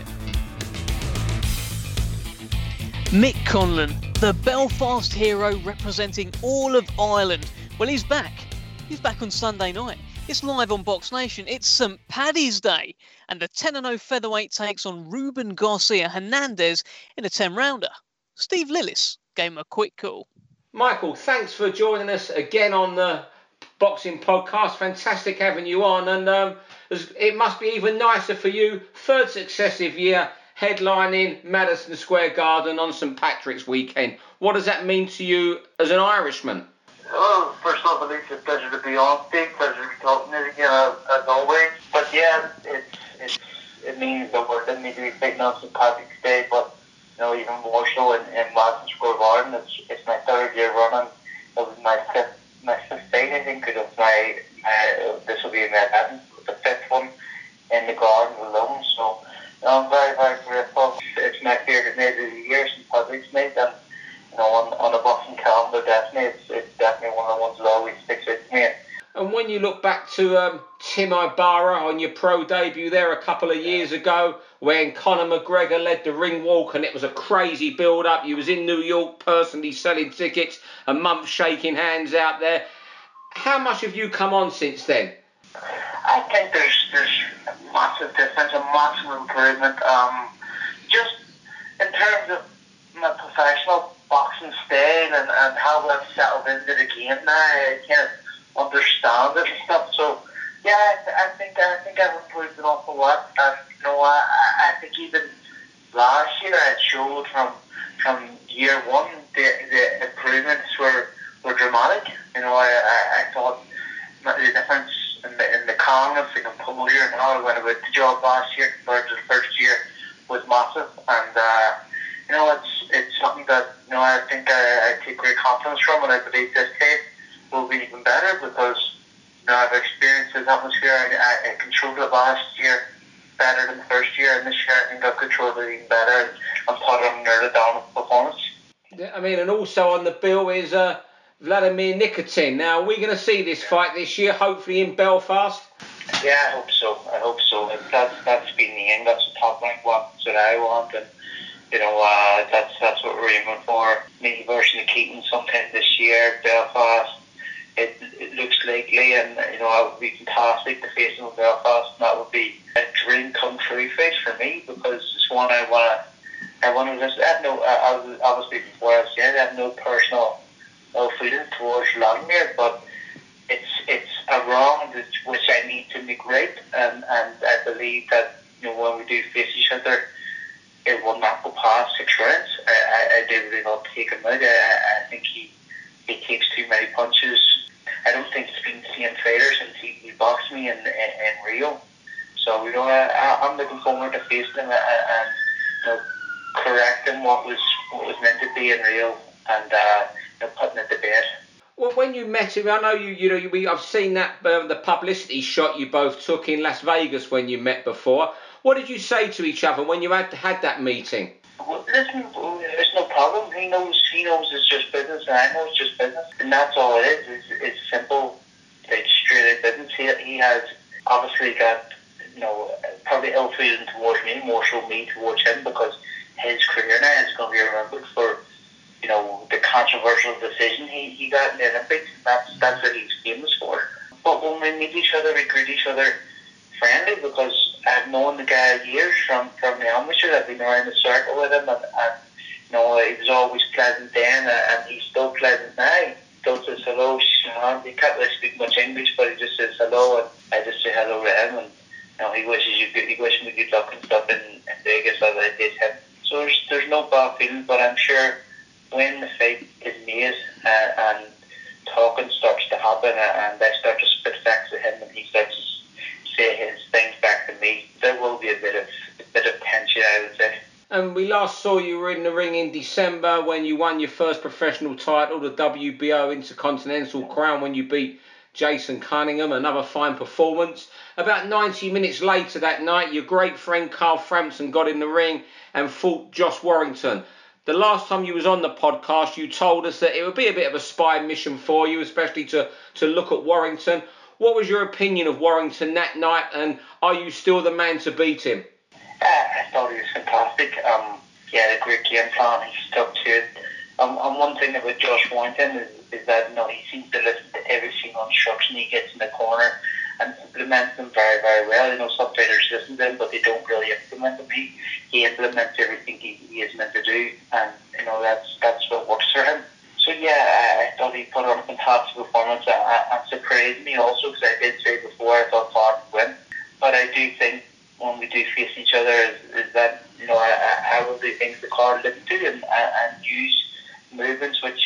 Mick Conlan, the Belfast hero representing all of Ireland. Well, he's back. He's back on Sunday night. It's live on Box Nation. It's Saint Paddy's Day, and the ten and oh featherweight takes on Ruben Garcia Hernandez in a ten-rounder. Steve Lillis gave him a quick call. Michael, thanks for joining us again on the Boxing Podcast. Fantastic having you on, and um, it must be even nicer for you, third successive year headlining Madison Square Garden on Saint Patrick's weekend. What does that mean to you as an Irishman? Well, first off, at least it's a pleasure to be on stage, pleasure to be talking to you again, as, as always. But yeah, it's, it's, it means the world to me to be fighting on Saint Patrick's Day, but you know, even more so in, in Madison Square Garden. It's, it's my third year running. It was my fifth, my fifth day, I think, because of my, uh, this will be my eleventh, the fifth one in the garden alone. So you know, I'm very, very grateful. It's my favourite night of the year, Saint Patrick's Night, and you know, on, on a boxing calendar, definitely, it's, it's definitely one of the ones that always sticks out to me. And when you look back to um, Tim Ibarra on your pro debut there a couple of years ago, when Conor McGregor led the ring walk and it was a crazy build-up, you was in New York personally selling tickets, a month shaking hands out there. How much have you come on since then? I think there's there's a massive difference, a massive improvement. Um, just in terms of my professional boxing style and, and how I've settled into the game now, I kind of understand it and stuff. So yeah, I, I think I think I've improved an awful lot. And you know, I, I think even last year it showed from from year one the the improvements were were dramatic. You know, I I, I thought the difference in the in the calmness and composure and how I went about the job last year compared to the first year was massive. And uh, you know, it's it's something that you know I think I, I take great confidence from, and I believe this case will be even better because you know I've experienced this atmosphere. I, I controlled it last year better than the first year, and this year I think I've controlled it even better. And put on another down performance. Yeah, I mean, and also on the bill is uh, Vladimir Nikitin. Now, are we going to see this fight this year, hopefully in Belfast? Yeah, I hope so. I hope so. That's that's been the aim. That's the top rank one that I want, and you know uh, that's that's what we're aiming for. Me versus Nikitin sometime this year, Belfast. It, it looks likely, and you know it would be fantastic to face him in Belfast. And that would be a dream come true fight for me because it's one I want to. I want to just. I have no. I, I, obviously, before I said, I have no personal no feeling towards Vladimir, but it's it's a wrong which I need to make right, and and I believe that you know when we do face each other, it will not go past six rounds. I I, I do really not take him out. I, I think he he takes too many punches. I don't think he's been seeing fighters since he, he boxed me in, in in Rio. So you know I, I'm looking forward to facing him and, and you know correcting what was what was meant to be in Rio and uh, you know, putting it to bed. Well, when you met him, I know you. You know, you, we, I've seen that um, the publicity shot you both took in Las Vegas when you met before. What did you say to each other when you had had that meeting? Well, listen, there's no problem. He knows. He knows it's just business, and I know it's just business, and that's all it is. It's, it's simple. It's straight out business. He, he has obviously got you know probably ill feeling towards me, more so me towards him, because his career now is going to be remembered for you know the controversial decision he, he got in the Olympics. That's that's what he's famous for. But when we meet each other, we greet each other friendly because I've known the guy years from from the amateur. I've been around the circle with him, and, and you know he was always pleasant then, and he's still pleasant now. He says hello, Sean. He can't really speak much English, but he just says hello, and I just say hello to him, and you know he wishes you good, he wishes me good luck and stuff in, in Vegas as I did him. So there's there's no bad feeling, but I'm sure when the fight is made uh, and talking starts to happen and I start to spit facts at him and he starts to say his things back to me, there will be a bit of a bit of tension, I would say. And we last saw you were in the ring in December when you won your first professional title, the W B O Intercontinental Crown, when you beat Jason Cunningham. Another fine performance. About ninety minutes later that night, your great friend Carl Frampton got in the ring and fought Josh Warrington. The last time you was on the podcast, you told us that it would be a bit of a spy mission for you, especially to, to look at Warrington. What was your opinion of Warrington that night, and are you still the man to beat him? Uh, I thought he was fantastic. Um, he had a great game plan. He stuck to it. Um, and one thing about Josh Warrington is, is that you know, he seems to listen to every single instruction he gets in the corner and implements them very, very well. You know, some fighters listen to him, but they don't really implement them. He, he implements everything he, he is meant to do, and you know that's that's what works for him. So yeah, I, I thought he put on a fantastic performance. It, it surprised me also because I did say before I thought Ford would win, but I do think when we do face each other is, is that you know I, I will do things the card didn't do and, and use movements which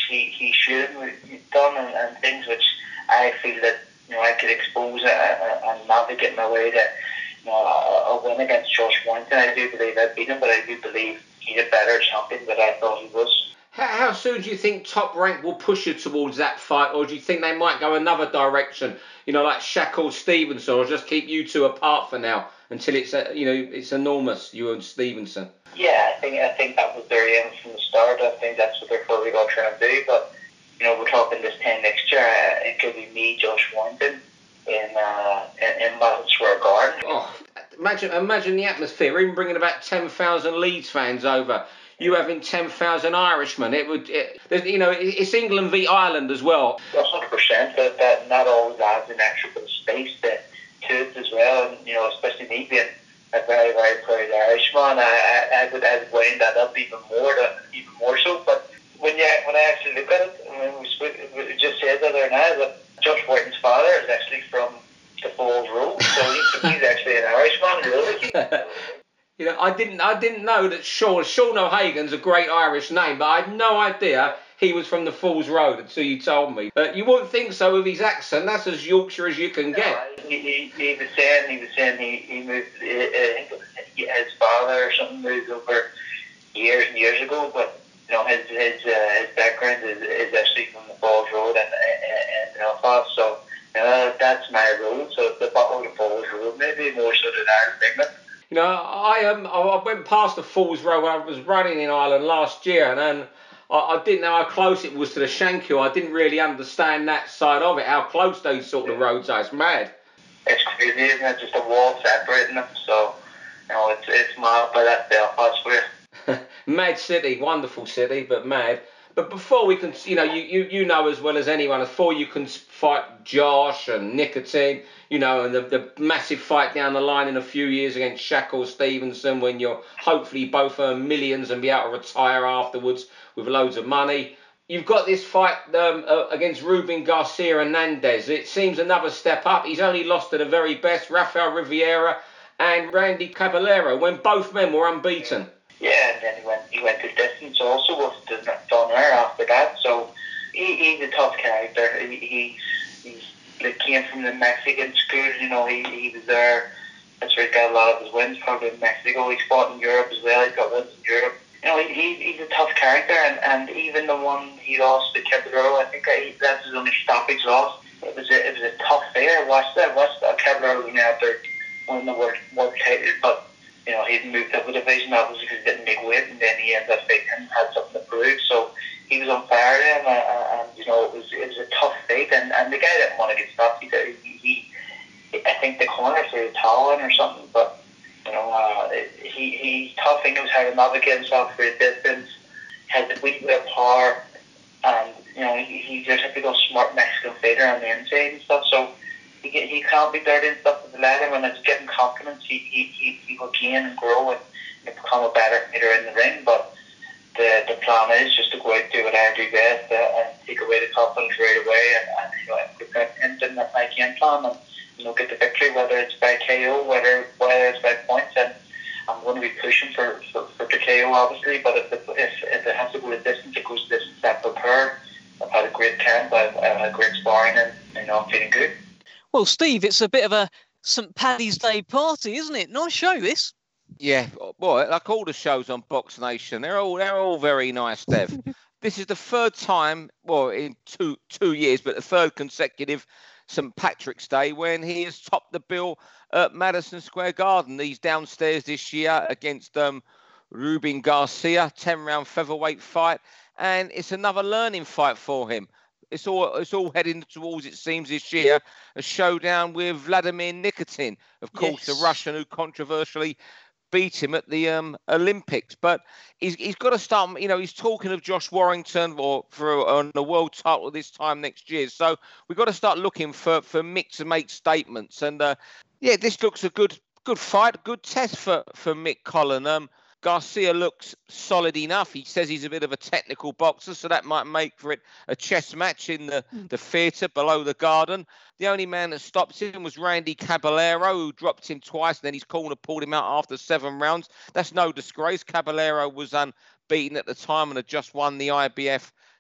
he, he should have done, and, and things which I feel that, you know, I could expose and, and navigate my way to, you know, a, a win against Josh Warrington. I do believe I beat him, but I do believe he's a better champion than I thought he was. How, how soon do you think Top Rank will push you towards that fight, or do you think they might go another direction? You know, like Shackle Stevenson, or just keep you two apart for now until it's, uh, you know, it's enormous, you and Stevenson. Yeah, I think I think that was their aim from the start. I think that's what they're probably going to try and do. But, you know, we're talking this time next year. Uh, it could be me, Josh Warrington, in uh, in, in Madison Square Garden. Oh, imagine imagine the atmosphere. Even bringing about ten thousand Leeds fans over. You having ten thousand Irishmen. It would, it, you know, it's England v Ireland as well. one hundred percent. That that not always adds an extra bit of space to, to it as well. And, you know, especially me being a very, very proud Irishman, I, I, I would I would wind that up even more, to, even more so. But when you when I actually look at it, I mean, we, we just said that there now that Josh Warrington's father is actually from the Falls Road, so he's, he's actually an Irishman, really. You know, I didn't I didn't know that Sean Sean O'Hagan's a great Irish name, but I had no idea he was from the Falls Road until you told me. But you wouldn't think so with his accent. That's as Yorkshire as you can get. No, he, he, he was saying he was saying he, he moved. Uh, I think his father or something moved over years and years ago. But you know, his his uh, his background is, is actually from the Falls Road and and Belfast. So you know, that's my road. So the Butler to Falls Road, maybe more so than Ireland, England. You know, I um I went past the Falls Road when I was running in Ireland last year, and then I, I didn't know how close it was to the Shankill. I didn't really understand that side of it, how close those sort of roads are. It's mad. It's crazy, isn't it? Just a wall separating them. So, you know, it's it's mad by that Belfast way. Mad city, wonderful city, but mad. But before we can, you know, you, you, you know as well as anyone, before you can fight Josh and Nicotine, you know, and the, the massive fight down the line in a few years against Shackle Stevenson, when you'll hopefully both earn millions and be able to retire afterwards with loads of money. You've got this fight um, uh, against Ruben Garcia Hernandez. It seems another step up. He's only lost to the very best, Rafael Riviera and Randy Caballero, when both men were unbeaten. Yeah, and then he went he went to distance also with Donner after that. So he, he's a tough character. He, he's he's like came from the Mexican school. You know, he, he was there. That's where he got a lot of his wins, probably in Mexico. He's fought in Europe as well. He's got wins in Europe. You know, he, he's a tough character, and, and even the one he lost to Caballero, I think I, that's his only stoppage loss. It was a, it was a tough fight. I watched that. I watched that. Caballero went out there winning the world world title, but you know, he moved up a division, obviously, because he didn't make weight, and then he ended up fighting and had something to prove. So he was on fire then, and, and you know, it was it was a tough fight. And, and the guy didn't want to get stopped. He, he, he I think the corner threw a towel in or something, but you know, uh, he he's tough. He knows how to navigate himself for a distance. Has a wee bit of power, and you know, he, he's your typical smart Mexican fighter on the inside and stuff. So. He, he can't be dirty and stuff with the ladder. When it's getting confidence, he, he, he, he will gain and grow and, and become a better fighter in the ring. But the the plan is just to go out and do what I do best uh, and take away the confidence right away and, and you know, implement implement my game plan and you know, get the victory, whether it's by K O, whether whether it's by points. And I'm going to be pushing for for, for the K O, obviously. But if, it, if if it has to go the distance, it goes the distance. I'm prepared. I've had a great camp. I've, I've had a great sparring, and you know, I'm feeling good. Well, Steve, it's a bit of a Saint Paddy's Day party, isn't it? Nice show, this. Yeah, well, like all the shows on Box Nation, they're all they're all very nice, Dev. This is the third time, well, in two two years, but the third consecutive Saint Patrick's Day when he has topped the bill at Madison Square Garden. He's downstairs this year against um, Ruben Garcia, ten-round featherweight fight, and it's another learning fight for him. It's all it's all heading towards, it seems, this year, a showdown with Vladimir Nikitin, of course, yes. The Russian who controversially beat him at the um, Olympics. But he's he's got to start, you know, he's talking of Josh Warrington or for on the world title this time next year. So we've got to start looking for, for Mick to make statements. And, uh, yeah, this looks a good good fight, good test for, for Mick Collin. Um, Garcia looks solid enough. He says he's a bit of a technical boxer, so that might make for it a chess match in the, the theatre below the garden. The only man that stopped him was Randy Caballero, who dropped him twice, and then his corner pulled him out after seven rounds. That's no disgrace. Caballero was unbeaten at the time and had just won the I B F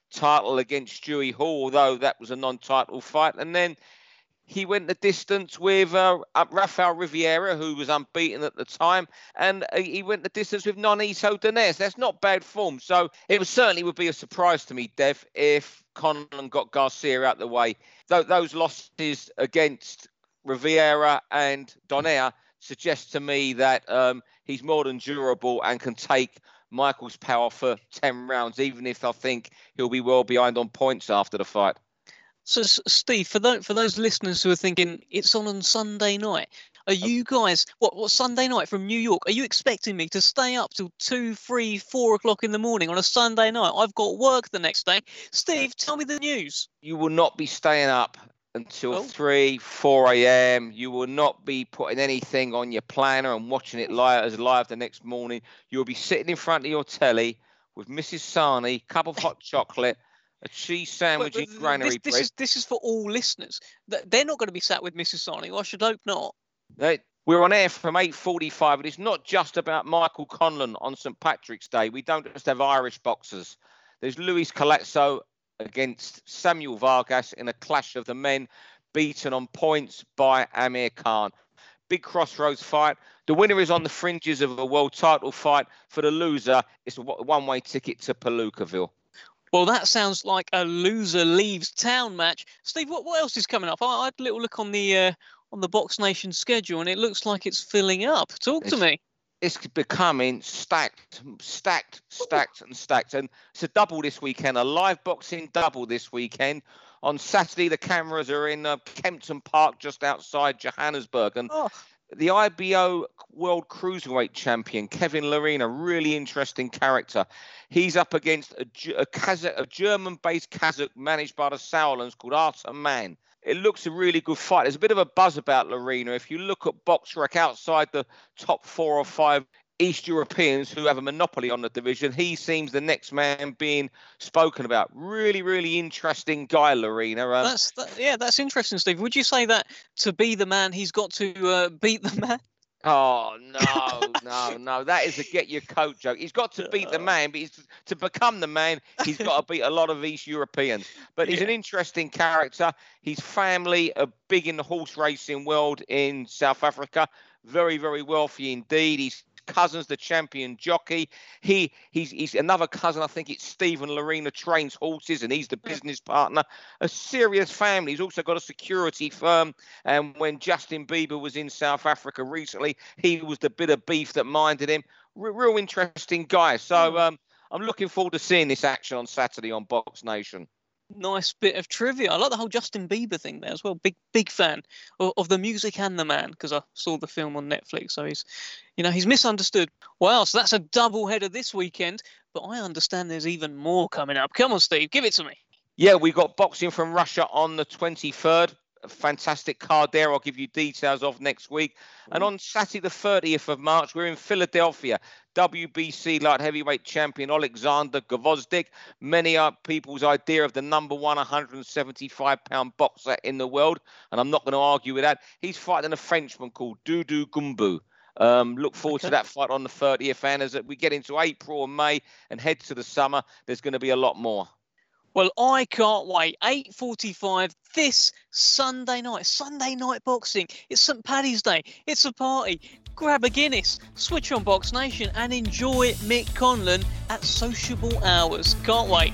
title against Stewie Hall, although that was a non-title fight. And then he went the distance with uh, Rafael Riviera, who was unbeaten at the time, and uh, he went the distance with Nonito Dones. That's not bad form. So it was, certainly would be a surprise to me, Dev, if Conlon got Garcia out the way. Th- those losses against Riviera and Donaire suggest to me that um, he's more than durable and can take Michael's power for ten rounds, even if I think he'll be well behind on points after the fight. So, Steve, for those, for those listeners who are thinking it's on on Sunday night, are you guys, what, what Sunday night from New York, are you expecting me to stay up till two, three, four o'clock in the morning on a Sunday night? I've got work the next day. Steve, tell me the news. You will not be staying up until oh. three, four a.m. You will not be putting anything on your planner and watching it live as live the next morning. You'll be sitting in front of your telly with Missus Sani, cup of hot chocolate, a cheese sandwich but, but in granary this, this bread. Is, this is for all listeners. They're not going to be sat with Missus Sani. I should hope not. They, we're on air from eight forty-five, and it's not just about Michael Conlon on Saint Patrick's Day. We don't just have Irish boxers. There's Luis Collazo against Samuel Vargas in a clash of the men, beaten on points by Amir Khan. Big crossroads fight. The winner is on the fringes of a world title fight. For the loser, it's a one-way ticket to Palookaville. Well, that sounds like a loser leaves town match. Steve, what, what else is coming up? I, I had a little look on the uh, on the Box Nation schedule, and it looks like it's filling up. Talk it's, to me. It's becoming stacked, stacked, stacked, and stacked. And it's a double this weekend, a live boxing double this weekend. On Saturday, the cameras are in uh, Kempton Park, just outside Johannesburg. And oh. the I B O World Cruiserweight Champion, Kevin Lerena, really interesting character. He's up against a, a, Kazakh, a German-based Kazakh managed by the Sauerlands called Artem Man. It looks a really good fight. There's a bit of a buzz about Lerena. If you look at BoxRec outside the top four or five East Europeans who have a monopoly on the division, he seems the next man being spoken about. Really, really interesting guy, Lerena. Um, that's that, yeah, that's interesting, Steve. Would you say that to be the man, he's got to uh, beat the man? Oh, no, no, no. That is a get your coat joke. He's got to beat the man, but he's, to become the man, he's got to beat a lot of East Europeans. But he's yeah. an interesting character. His family are big in the horse racing world in South Africa. Very, very wealthy indeed. He's cousins, the champion jockey. He he's he's another cousin. I think it's Stephen Lerena trains horses, and he's the business partner. A serious family. He's also got a security firm. And when Justin Bieber was in South Africa recently, he was the bit of beef that minded him. R- real interesting guy. So um, I'm looking forward to seeing this action on Saturday on Box Nation. Nice bit of trivia. I like the whole Justin Bieber thing there as well. Big, big fan of, of the music and the man, because I saw the film on Netflix. So he's, you know, he's misunderstood. Well, so that's a double header this weekend. But I understand there's even more coming up. Come on, Steve, give it to me. Yeah, we got boxing from Russia on the twenty-third. A fantastic card there. I'll give you details of next week. And on Saturday, the thirtieth of March, we're in Philadelphia. W B C light heavyweight champion Alexander Gvozdyk. Many are people's idea of the number one one hundred seventy-five pound boxer in the world. And I'm not going to argue with that. He's fighting a Frenchman called Dudu Gumbu. Um, look forward okay. to that fight on the thirtieth. And as we get into April and May and head to the summer, there's going to be a lot more. Well, I can't wait. eight forty-five this Sunday night. Sunday night boxing. It's Saint Paddy's Day. It's a party. Grab a Guinness, switch on Box Nation and enjoy Mick Conlon at sociable hours. Can't wait.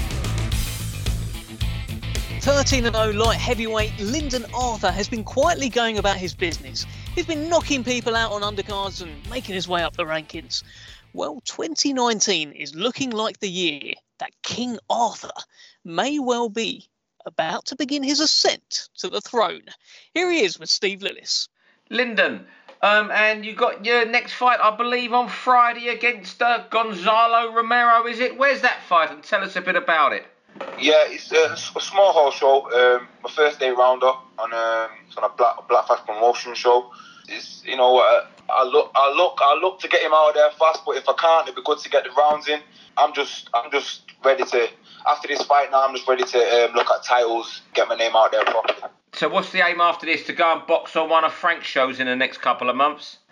thirteen and oh light heavyweight Lyndon Arthur has been quietly going about his business. He's been knocking people out on undercards and making his way up the rankings. Well, twenty nineteen is looking like the year that King Arthur may well be about to begin his ascent to the throne. Here he is with Steve Lillis. Lyndon, um, and you got your next fight, I believe, on Friday against uh, Gonzalo Romero, is it? Where's that fight? And tell us a bit about it. Yeah, it's a, a small hall show. Um, my first day rounder on um, it's on a Black Black Fast promotion show. It's, you know, uh, I look, I look, I look to get him out of there fast. But if I can't, it'd be good to get the rounds in. I'm just, I'm just ready to. After this fight now, I'm just ready to um, look at titles, get my name out there properly. So what's the aim after this? To go and box on one of Frank's shows in the next couple of months?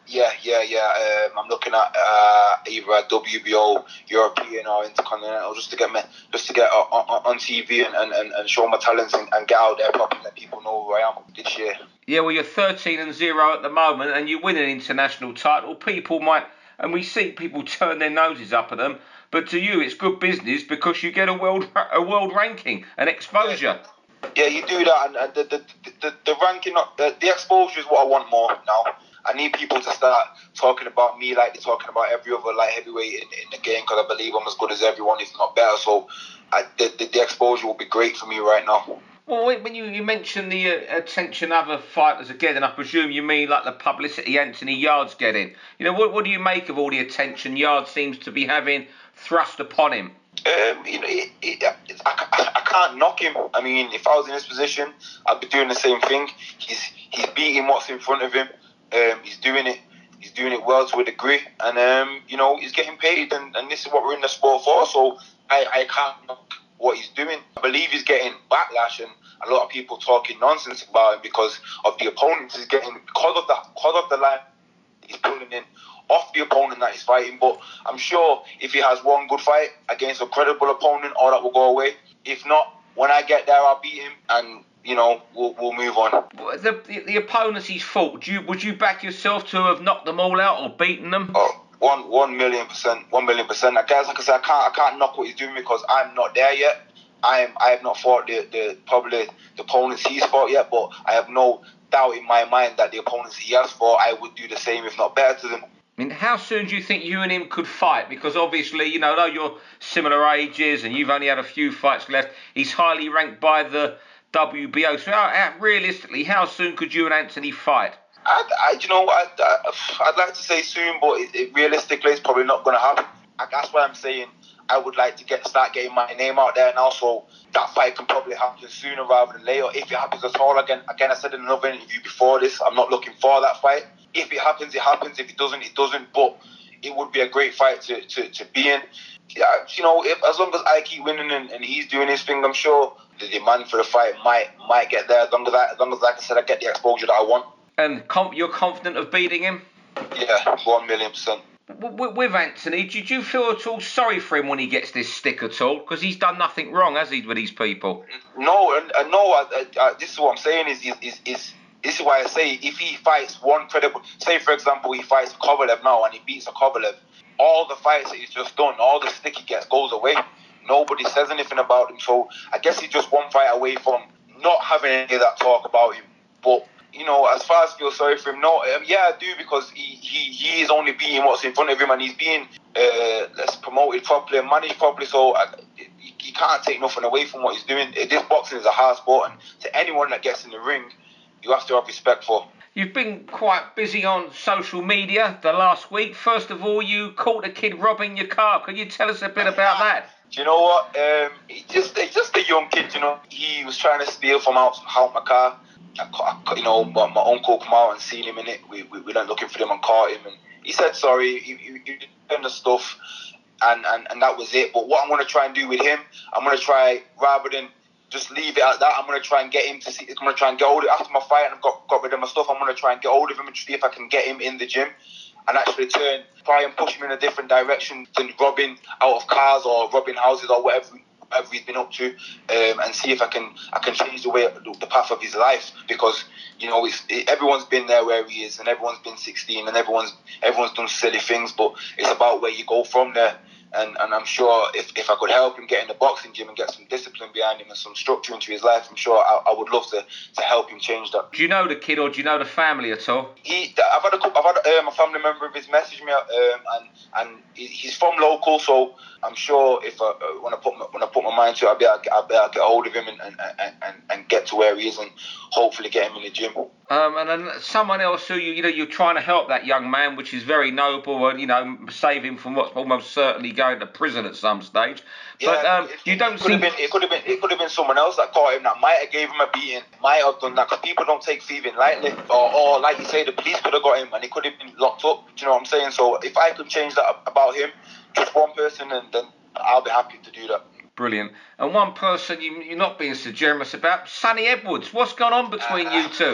Yeah, yeah, yeah. Um, I'm looking at uh, either a W B O, European, or Intercontinental, just to get me, just to get on, on, on T V and, and, and show my talents and, and get out there properly, let people know who I am this year. Yeah, well, you're thirteen and zero at the moment, and you win an international title. People might, and we see people turn their noses up at them, but to you, it's good business because you get a world a world ranking, an exposure. Yeah, you do that, and, and the, the, the the ranking, the, the exposure is what I want more now. I need people to start talking about me like they're talking about every other light heavyweight in, in the game, because I believe I'm as good as everyone, if not better. So I, the, the, the exposure will be great for me right now. Well, when you, you mention the uh, attention other fighters are getting, I presume you mean like the publicity Anthony Yarde's getting. You know, what, what do you make of all the attention Yarde seems to be having thrust upon him? Um, you know, it, it, it, I, I, I can't knock him. I mean, if I was in his position, I'd be doing the same thing. He's he's beating what's in front of him. Um, he's doing it. He's doing it well to a degree, and um, you know, he's getting paid, and, and this is what we're in the sport for. So I, I can't knock what he's doing. I believe he's getting backlash, and a lot of people talking nonsense about him because of the opponents he's getting, because of the because of the line he's pulling in off the opponent that he's fighting. But I'm sure if he has one good fight against a credible opponent, all that will go away. If not, when I get there, I'll beat him, and you know, we'll we'll move on. The the, the opponents he's fought, do you, would you back yourself to have knocked them all out or beaten them? Oh, one one million percent, one million percent. I guess, like I said, I can't I can't knock what he's doing because I'm not there yet. I am I have not fought the, the probably the opponents he's fought yet, but I have no doubt in my mind that the opponents he has fought, I would do the same, if not better, to them. I mean, how soon do you think you and him could fight? Because obviously, you know, though you're similar ages and you've only had a few fights left, he's highly ranked by the W B O. So, how, how, realistically, how soon could you and Anthony fight? I, I you know, I, I, I'd like to say soon, but it, it, realistically, it's probably not going to happen. I, that's why I'm saying I would like to get start getting my name out there now, so that fight can probably happen sooner rather than later. If it happens at all, again, again, I said in another interview before this, I'm not looking for that fight. If it happens, it happens. If it doesn't, it doesn't. But it would be a great fight to, to, to be in. Yeah, you know, if as long as I keep winning and, and he's doing his thing, I'm sure the demand for the fight might might get there. As long as I, as long as like I said, I get the exposure that I want. And com- you're confident of beating him? Yeah, one million percent. W- with Anthony, did you feel at all sorry for him when he gets this stick at all? Because he's done nothing wrong, has he, with these people? No, and uh, no. I, I, I, this is what I'm saying. Is is is. is This is why I say if he fights one credible, say for example he fights Kovalev now and he beats a Kovalev, all the fights that he's just done, all the stick he gets goes away. Nobody says anything about him. So I guess he's just one fight away from not having any of that talk about him. But you know, as far as I feel sorry for him, no, um, yeah, I do, because he, he, he is only beating what's in front of him, and he's being uh, let's promoted properly and managed properly. So I, you, you can't take nothing away from what he's doing. This boxing is a hard sport, and to anyone that gets in the ring, you have to have respect for. You've been quite busy on social media the last week. First of all, you caught a kid robbing your car. Can you tell us a bit about that? Do you know what? Um, he just, he's just a young kid, you know. He was trying to steal from out, out my car. I, I, you know, my, my uncle come out and seen him in it. We, we, we went looking for him and caught him. And he said sorry. He, he, he did the stuff, and, and, and that was it. But what I'm going to try and do with him, I'm going to try, rather than just leave it at that, I'm going to try and get him to see, I'm going to try and get hold of, after my fight and I've got, got rid of my stuff, I'm going to try and get hold of him and see if I can get him in the gym and actually turn, try and push him in a different direction than robbing out of cars or robbing houses or whatever, whatever he's been up to, um, and see if I can I can change the way, the path of his life, because, you know, it's, it, everyone's been there where he is, and everyone's been sixteen, and everyone's everyone's done silly things, but it's about where you go from there. And and I'm sure if, if I could help him get in the boxing gym and get some discipline behind him and some structure into his life, I'm sure I, I would love to, to help him change that. Do you know the kid, or do you know the family at all? He, I've had a couple, I've had um, a family member of his message me, um, and and he, he's from local, so I'm sure if I, uh, when I put my, when I put my mind to it, I'll be able, I'll be able to get a hold of him and, and, and, and get to where he is and hopefully get him in the gym. Um, and then someone else who you you know you're trying to help that young man, which is very noble, and you know save him from what's almost certainly going to prison at some stage. But yeah, um, it, you don't it could seem. Have been, it could have been it could have been someone else that caught him that might have gave him a beating, might have done that, because people don't take thieving lightly. Or, or like you say, the police could have got him and he could have been locked up. Do you know what I'm saying? So if I could change that about him, just one person, and then I'll be happy to do that. Brilliant. And one person you, you're not being so generous about, Sonny Edwards. What's gone on between uh, you two?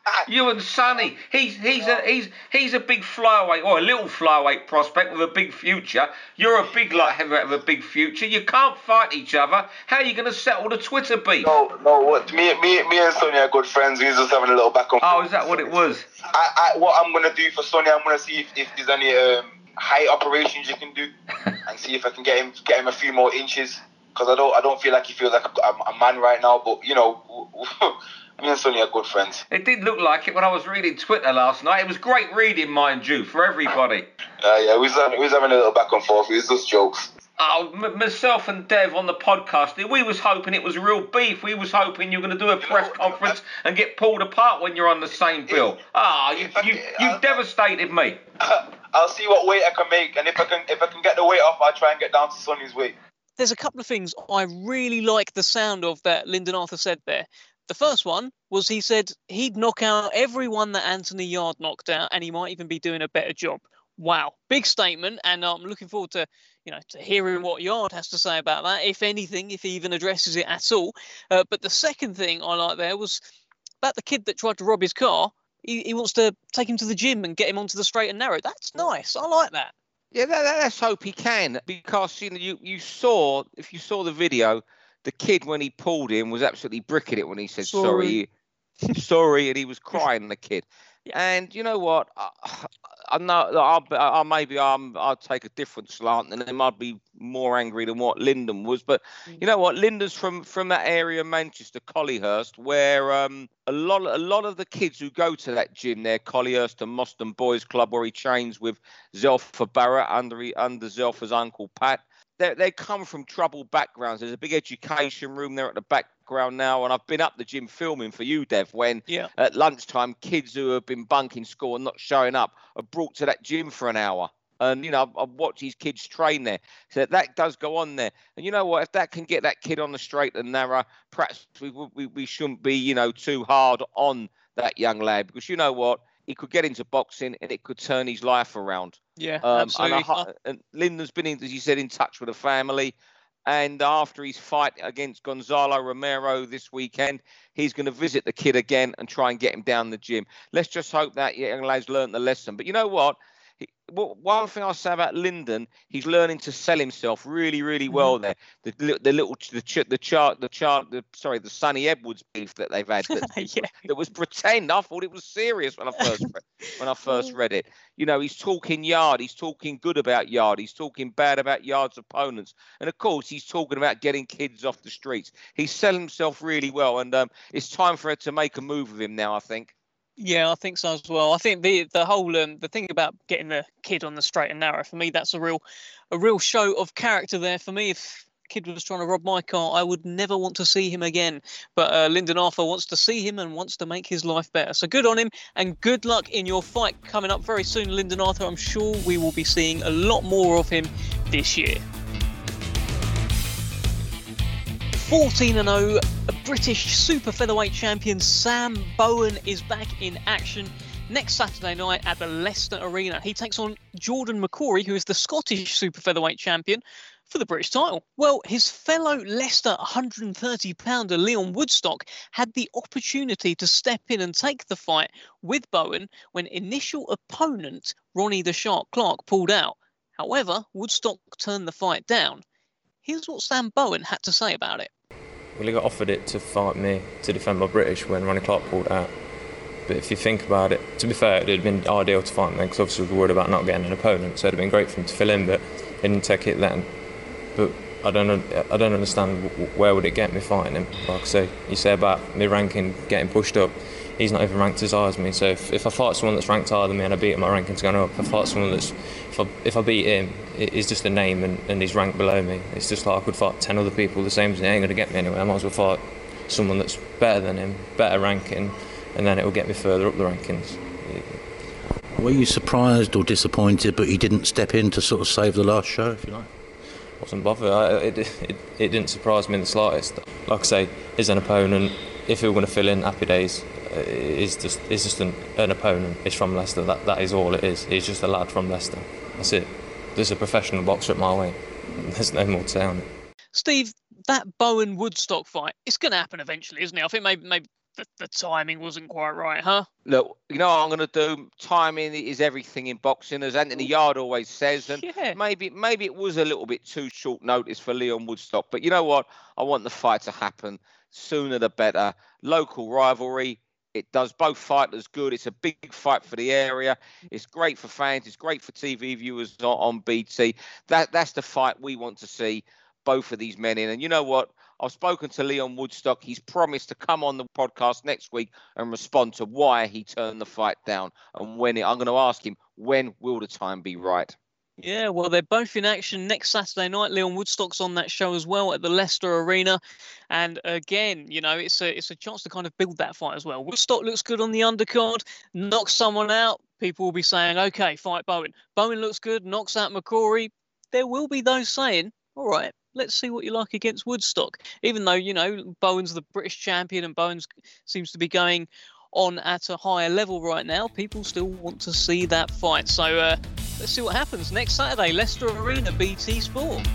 You and Sonny. He's he's a he's he's a big flyweight or a little flyweight prospect with a big future. You're a big light heavyweight with a big future. You can't fight each other. How are you going to settle the Twitter beef? No, no. What me, me, me and Sonny are good friends. We're just having a little back and forth. Oh, is that what it was? I, I, what I'm gonna do for Sonny, I'm gonna see if, if there's any um, height operations you can do, and see if I can get him get him a few more inches. Because I don't I don't feel like he feels like a, a man right now. But you know, me and Sonny are good friends. It did look like it when I was reading Twitter last night. It was great reading, mind you, for everybody. Uh, yeah, we was having, we was having a little back and forth. It was just jokes. Oh, m- myself and Dev on the podcast, we was hoping it was real beef. We was hoping you were going to do a press conference and get pulled apart when you're on the same bill. Ah, oh, you, you, you've devastated me. I'll see what weight I can make, and if I can if I can get the weight off, I'll try and get down to Sonny's weight. There's a couple of things I really like the sound of that Lyndon Arthur said there. The first one was he said he'd knock out everyone that Anthony Yarde knocked out, and he might even be doing a better job. Wow, big statement, and I'm looking forward to, you know, to hearing what Yarde has to say about that, if anything, if he even addresses it at all. Uh, but the second thing I like there was about the kid that tried to rob his car. He, he wants to take him to the gym and get him onto the straight and narrow. That's nice. I like that. Yeah, that, that, let's hope he can, because you know you, you saw if you saw the video, the kid when he pulled him was absolutely bricking it when he said sorry, sorry, sorry and he was crying. The kid, yeah. And you know what? I, I know I'll, I maybe I'm, I'll take a different slant, and then I'd be more angry than what Lyndon was. But you know what? Lyndon's from from that area of Manchester, Collyhurst, where um a lot a lot of the kids who go to that gym there, Collyhurst and Moston Boys Club, where he trains with Zelfa Barrett under under Zelfa's uncle Pat. They they come from troubled backgrounds. There's a big education room there at the background now, and I've been up the gym filming for you, Dev, when yeah. at lunchtime kids who have been bunking school and not showing up are brought to that gym for an hour. And, you know, I've, I've watched these kids train there. So that does go on there. And you know what? If that can get that kid on the straight and narrow, perhaps we, we, we shouldn't be, you know, too hard on that young lad. Because you know what? He could get into boxing and it could turn his life around. Yeah, um, absolutely. And, I, and Lyndon's been, in, as you said, in touch with the family. And after his fight against Gonzalo Romero this weekend, he's going to visit the kid again and try and get him down the gym. Let's just hope that young lad's learned the lesson. But you know what? He, well, one thing I'll say about Lyndon, he's learning to sell himself really, really well there. The, the little, the ch- the chart, the chart, the sorry, the Sonny Edwards beef that they've had that, yeah. that was pretend. I thought it was serious when I first read, when I first read it. You know, he's talking Yarde, he's talking good about Yarde, he's talking bad about Yarde's opponents, and of course he's talking about getting kids off the streets. He's selling himself really well, and um, it's time for her to make a move with him now, I think. Yeah, I think so as well. I think the the whole um, the thing about getting the kid on the straight and narrow, for me, that's a real a real show of character there. For me, if a kid was trying to rob my car, I would never want to see him again. But uh, Lyndon Arthur wants to see him and wants to make his life better. So good on him, and good luck in your fight coming up very soon, Lyndon Arthur. I'm sure we will be seeing a lot more of him this year. fourteen and oh, British super featherweight champion Sam Bowen is back in action next Saturday night at the Leicester Arena. He takes on Jordan McCrory, who is the Scottish super featherweight champion, for the British title. Well, his fellow Leicester one hundred thirty pounder Leon Woodstock had the opportunity to step in and take the fight with Bowen when initial opponent Ronnie the Shark Clark pulled out. However, Woodstock turned the fight down. Here's what Sam Bowen had to say about it. Well, he got offered it to fight me, to defend my British when Ronnie Clark pulled out. But if you think about it, to be fair, it would have been ideal to fight me because obviously we were worried about not getting an opponent, so it would have been great for him to fill in, but he didn't take it then. But I don't I don't understand where would it get me fighting him. Like I say, you say about me ranking getting pushed up, he's not even ranked as high as me, so if, if I fight someone that's ranked higher than me and I beat him, my ranking's going up. If I fight someone that's, if I, if I beat him, it's just a name and, and he's ranked below me. It's just like I could fight ten other people the same as him, it ain't going to get me anywhere. I might as well fight someone that's better than him, better ranking, and then it will get me further up the rankings. Were you surprised or disappointed but he didn't step in to sort of save the last show, if you like? I wasn't bothered. I, it, it, it didn't surprise me in the slightest. Like I say, is an opponent, if he were going to fill in, happy days. Is just is just an, an opponent. It's from Leicester. That that is all it is. He's just a lad from Leicester. That's it. There's a professional boxer at my weight. There's no more to say on it. Steve, that Bowen Woodstock fight, it's going to happen eventually, isn't it? I think maybe maybe the, the timing wasn't quite right, huh? Look, you know what I'm going to do? Timing is everything in boxing, as Anthony Yard always says. And Yeah. maybe maybe it was a little bit too short notice for Leon Woodstock. But you know what? I want the fight to happen sooner the better. Local rivalry. It does both fighters good. It's a big fight for the area. It's great for fans. It's great for T V viewers on, on B T. That That's the fight we want to see both of these men in. And you know what? I've spoken to Leon Woodstock. He's promised to come on the podcast next week and respond to why he turned the fight down and when. It, I'm going to ask him, when will the time be right? Yeah, well, they're both in action next Saturday night. Leon Woodstock's on that show as well at the Leicester Arena. And again, you know, it's a it's a chance to kind of build that fight as well. Woodstock looks good on the undercard, knocks someone out. People will be saying, okay, fight Bowen. Bowen looks good, knocks out McCrory. There will be those saying, all right, let's see what you like against Woodstock. Even though, you know, Bowen's the British champion and Bowen seems to be going on at a higher level right now, people still want to see that fight. So uh, let's see what happens next Saturday, Leicester Arena, B T Sport.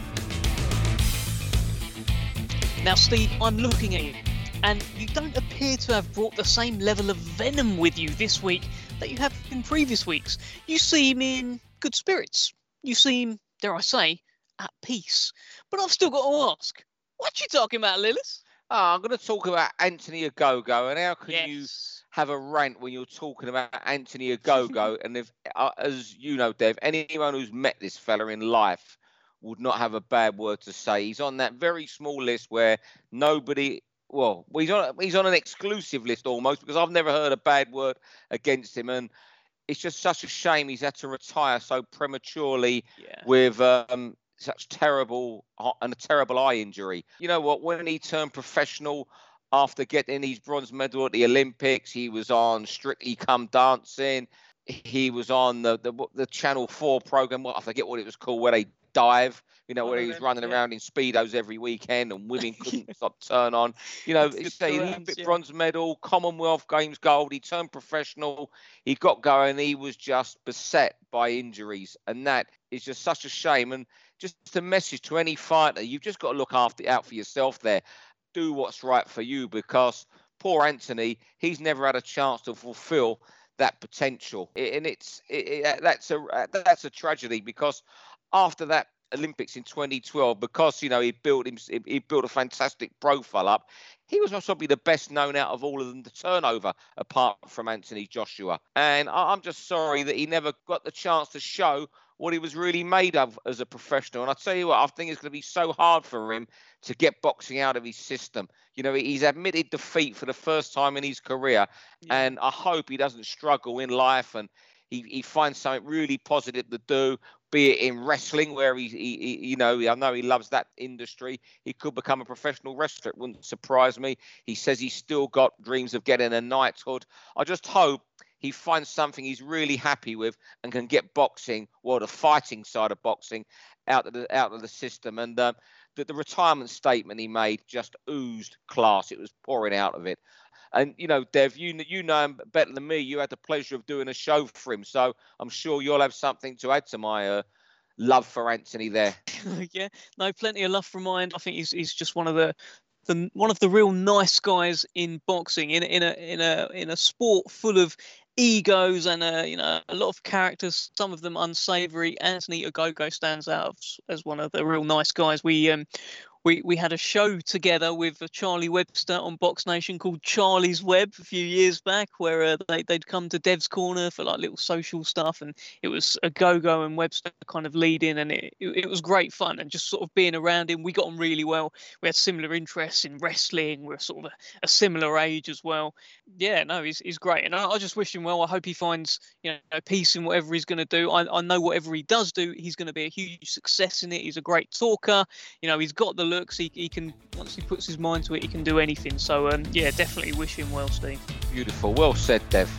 Now, Steve, I'm looking at you, and you don't appear to have brought the same level of venom with you this week that you have in previous weeks. You seem in good spirits. You seem, dare I say, at peace. But I've still got to ask, what you talking about, Lillis? Oh, I'm going to talk about Anthony Ogogo, and how can Yes. you have a rant when you're talking about Anthony Ogogo? And if, uh, as you know, Dev, anyone who's met this fella in life would not have a bad word to say. He's on that very small list where nobody, well, he's on he's on an exclusive list almost, because I've never heard a bad word against him. And it's just such a shame he's had to retire so prematurely Yeah. with um, such terrible and a terrible eye injury. You know what? When he turned professional after getting his bronze medal at the Olympics, he was on Strictly Come Dancing. He was on the the, the Channel four program. Well, I forget what it was called, where they dive. You know, I where he was remember, running yeah. around in speedos every weekend, and women couldn't stop turn on. You know, That's it's good a times, Olympic yeah. bronze medal, Commonwealth Games gold. He turned professional. He got going. He was just beset by injuries, and that is just such a shame. And just a message to any fighter: you've just got to look after out for yourself there. Do what's right for you, because poor Anthony, he's never had a chance to fulfill that potential, and it's it, it, that's a that's a tragedy, because after that Olympics in twenty twelve, because you know he built him he built a fantastic profile up, he was probably the best known out of all of them to turnover, apart from Anthony Joshua. And I'm just sorry that he never got the chance to show what he was really made of as a professional. And I tell you what, I think it's going to be so hard for him to get boxing out of his system. You know, he's admitted defeat for the first time in his career, Yeah. and I hope he doesn't struggle in life and he, he finds something really positive to do, be it in wrestling, where he, he, he, you know, I know he loves that industry. He could become a professional wrestler. It wouldn't surprise me. He says he's still got dreams of getting a knighthood. I just hope he finds something he's really happy with and can get boxing, well, the fighting side of boxing, out of the out of the system. And um, the, the retirement statement he made just oozed class. It was pouring out of it. And, you know, Dev, you, you know him better than me. You had the pleasure of doing a show for him. So I'm sure you'll have something to add to my uh, love for Anthony there. Yeah, no, plenty of love from mine. I think he's he's just one of the, the one of the real nice guys in boxing, in in a in a in a sport full of egos and uh, you know, a lot of characters, some of them unsavoury. Anthony Ogogo stands out as one of the real nice guys. We um we we had a show together with Charlie Webster on Box Nation called Charlie's Web a few years back, where uh, they they'd come to Dev's Corner for like little social stuff, and it was Ogogo and Webster kind of leading, and it, it it was great fun, and just sort of being around him. We got on really well. We had similar interests in wrestling. We're sort of a, a similar age as well. Yeah, no, he's he's great, and I, I just wish him well. I hope he finds, you know, peace in whatever he's going to do. I I know whatever he does do, he's going to be a huge success in it. He's a great talker. You know, he's got the looks. He he can, once he puts his mind to it, he can do anything. So um, yeah, definitely wish him well, Steve. Beautiful. Well said, Dev.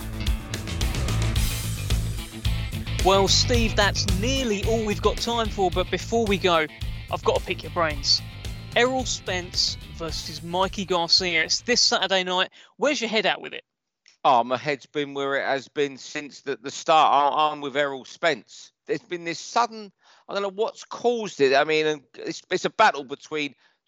Well, Steve, that's nearly all we've got time for. But before we go, I've got to pick your brains. Errol Spence versus Mikey Garcia. It's this Saturday night. Where's your head at with it? Oh, my head's been where it has been since the, the start. I'm with Errol Spence. There's been this sudden, I don't know what's caused it. I mean, it's, it's a battle between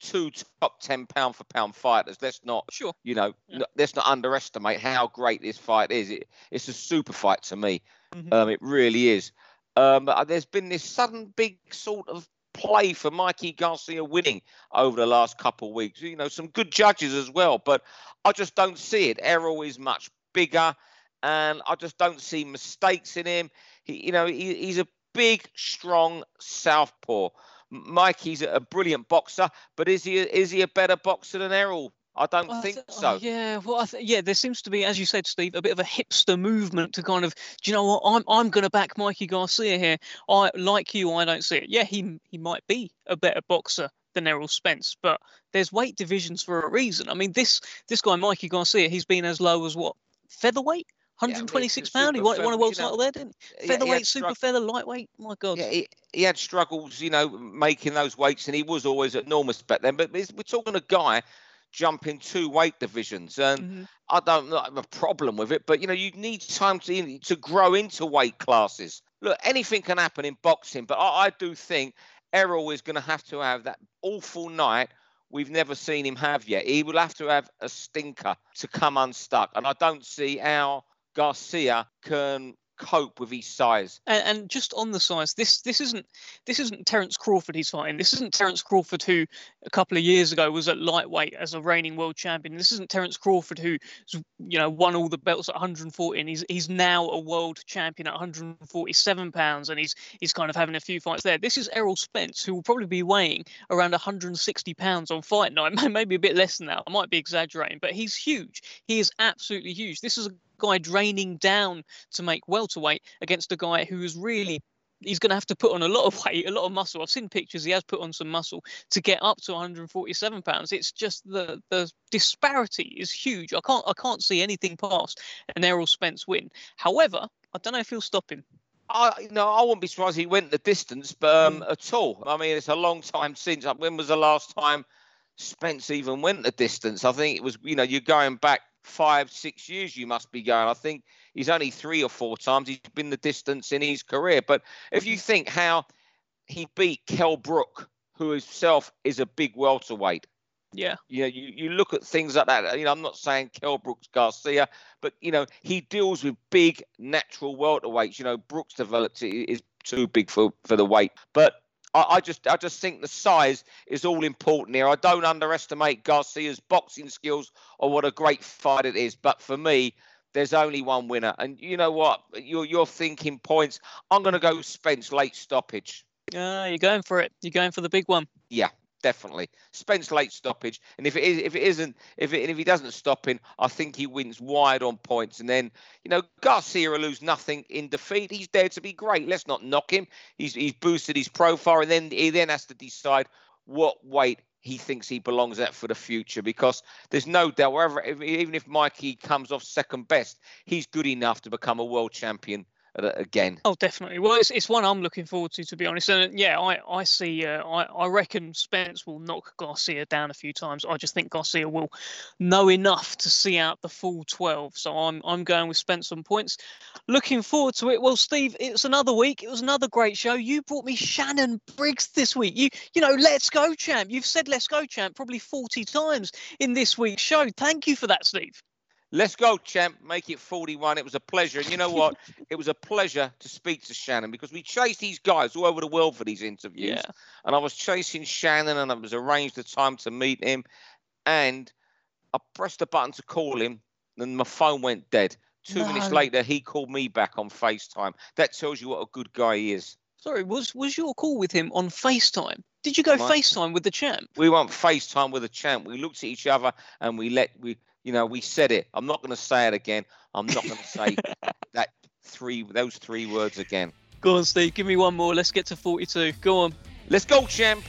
two top ten pound for pound fighters. Let's not, sure. you know, Yeah. n- let's not underestimate how great this fight is. It, it's a super fight to me. Mm-hmm. Um, it really is. Um, but there's been this sudden big sort of play for Mikey Garcia winning over the last couple of weeks. You know, some good judges as well, but I just don't see it. Errol is much bigger, and I just don't see mistakes in him. He, you know, he, he's a big, strong southpaw. Mikey's a brilliant boxer, but is he is he a better boxer than Errol? I don't Well, I think th- so. oh, yeah, well, I th- yeah, there seems to be, as you said, Steve, a bit of a hipster movement to kind of, do you know what? I'm I'm going to back Mikey Garcia here. I like you. I don't see it. Yeah, he he might be a better boxer than Errol Spence, but there's weight divisions for a reason. I mean, this this guy Mikey Garcia, he's been as low as what, featherweight, one hundred twenty-six Yeah, I mean, pound. He won, super won a world feather, you title know, there, didn't he? yeah, he Featherweight, had super strugg- feather, lightweight. My God. Yeah, he, he had struggles, you know, making those weights, and he was always enormous back then. But it's- we're talking a guy jumping two weight divisions, and Mm-hmm. I don't not have a problem with it. But you know, you need time to to grow into weight classes. Look, anything can happen in boxing, but I, I do think Errol is going to have to have that awful night we've never seen him have yet. He will have to have a stinker to come unstuck, and I don't see how Garcia can cope with his size. And, and just on the size, this this isn't this isn't Terence Crawford he's fighting. This isn't Terence Crawford who a couple of years ago was at lightweight as a reigning world champion. This isn't Terence Crawford who, you know, won all the belts at one hundred forty, and he's he's now a world champion at one hundred forty-seven pounds, and he's he's kind of having a few fights there. This is Errol Spence, who will probably be weighing around one hundred sixty pounds on fight night, maybe a bit less than that. I might be exaggerating, but he's huge. He is absolutely huge. This is a guy draining down to make welterweight against a guy who is really, he's going to have to put on a lot of weight, a lot of muscle. I've seen pictures, he has put on some muscle to get up to one hundred forty-seven pounds. It's just the the disparity is huge. I can't I can't see anything past an Errol Spence win. However, I don't know if he'll stop him. I no, I wouldn't be surprised he went the distance, but um, mm. at all. I mean, it's a long time since. When was the last time Spence even went the distance? I think it was, you know, you're going back five, six years you must be going. I think he's only three or four times he's been the distance in his career. But if you think how he beat Kell Brook, who himself is a big welterweight. Yeah. You know, you, you look at things like that. You know, I'm not saying Kell Brook's Garcia, but, you know, he deals with big natural welterweights. You know, Brooks developed it, is too big for, for the weight. But I, I just I just think the size is all important here. I don't underestimate Garcia's boxing skills or what a great fight it is. But for me, there's only one winner. And you know what? You're, you're thinking points. I'm going to go Spence late stoppage. Uh, you're going for it. You're going for the big one. Yeah, definitely. Spence late stoppage. And if it is, if it isn't, if it, if he doesn't stop him, I think he wins wide on points. And then, you know, Garcia will lose nothing in defeat. He's there to be great. Let's not knock him. He's he's boosted his profile, and then he then has to decide what weight he thinks he belongs at for the future, because there's no doubt, wherever, even if Mikey comes off second best, he's good enough to become a world champion again. Oh, definitely. Well, it's it's one I'm looking forward to, to be honest. And yeah, I I see. Uh, I I reckon Spence will knock Garcia down a few times. I just think Garcia will know enough to see out the full twelve. So I'm I'm going with Spence on points. Looking forward to it. Well, Steve, it's another week. It was another great show. You brought me Shannon Briggs this week. You you know, let's go, champ. You've said let's go, champ, probably forty times in this week's show. Thank you for that, Steve. Let's go, champ. Make it forty-one. It was a pleasure. And you know what? It was a pleasure to speak to Shannon, because we chased these guys all over the world for these interviews. Yeah. And I was chasing Shannon, and I was arranged a time to meet him. And I pressed a button to call him, and my phone went dead. Two No. minutes later, he called me back on FaceTime. That tells you what a good guy he is. Sorry, was was your call with him on FaceTime? Did you go My- FaceTime with the champ? We went FaceTime with a champ. We looked at each other, and we let we. You know, we said it. I'm not going to say it again. I'm not going to say that three, those three words again. Go on, Steve. Give me one more. Let's get to forty-two. Go on. Let's go, champ.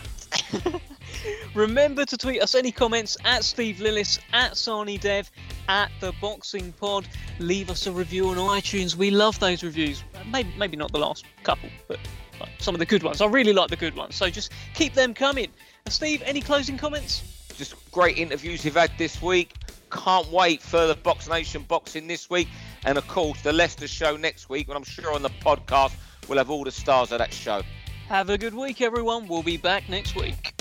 Remember to tweet us any comments at Steve Lillis, at Sani Dev, at The Boxing Pod. Leave us a review on iTunes. We love those reviews. Maybe, maybe not the last couple, but like, some of the good ones. I really like the good ones. So just keep them coming. Uh, Steve, any closing comments? Just great interviews we've had this week. Can't wait for the Box Nation boxing this week. And, of course, the Leicester show next week, when I'm sure on the podcast we'll have all the stars of that show. Have a good week, everyone. We'll be back next week.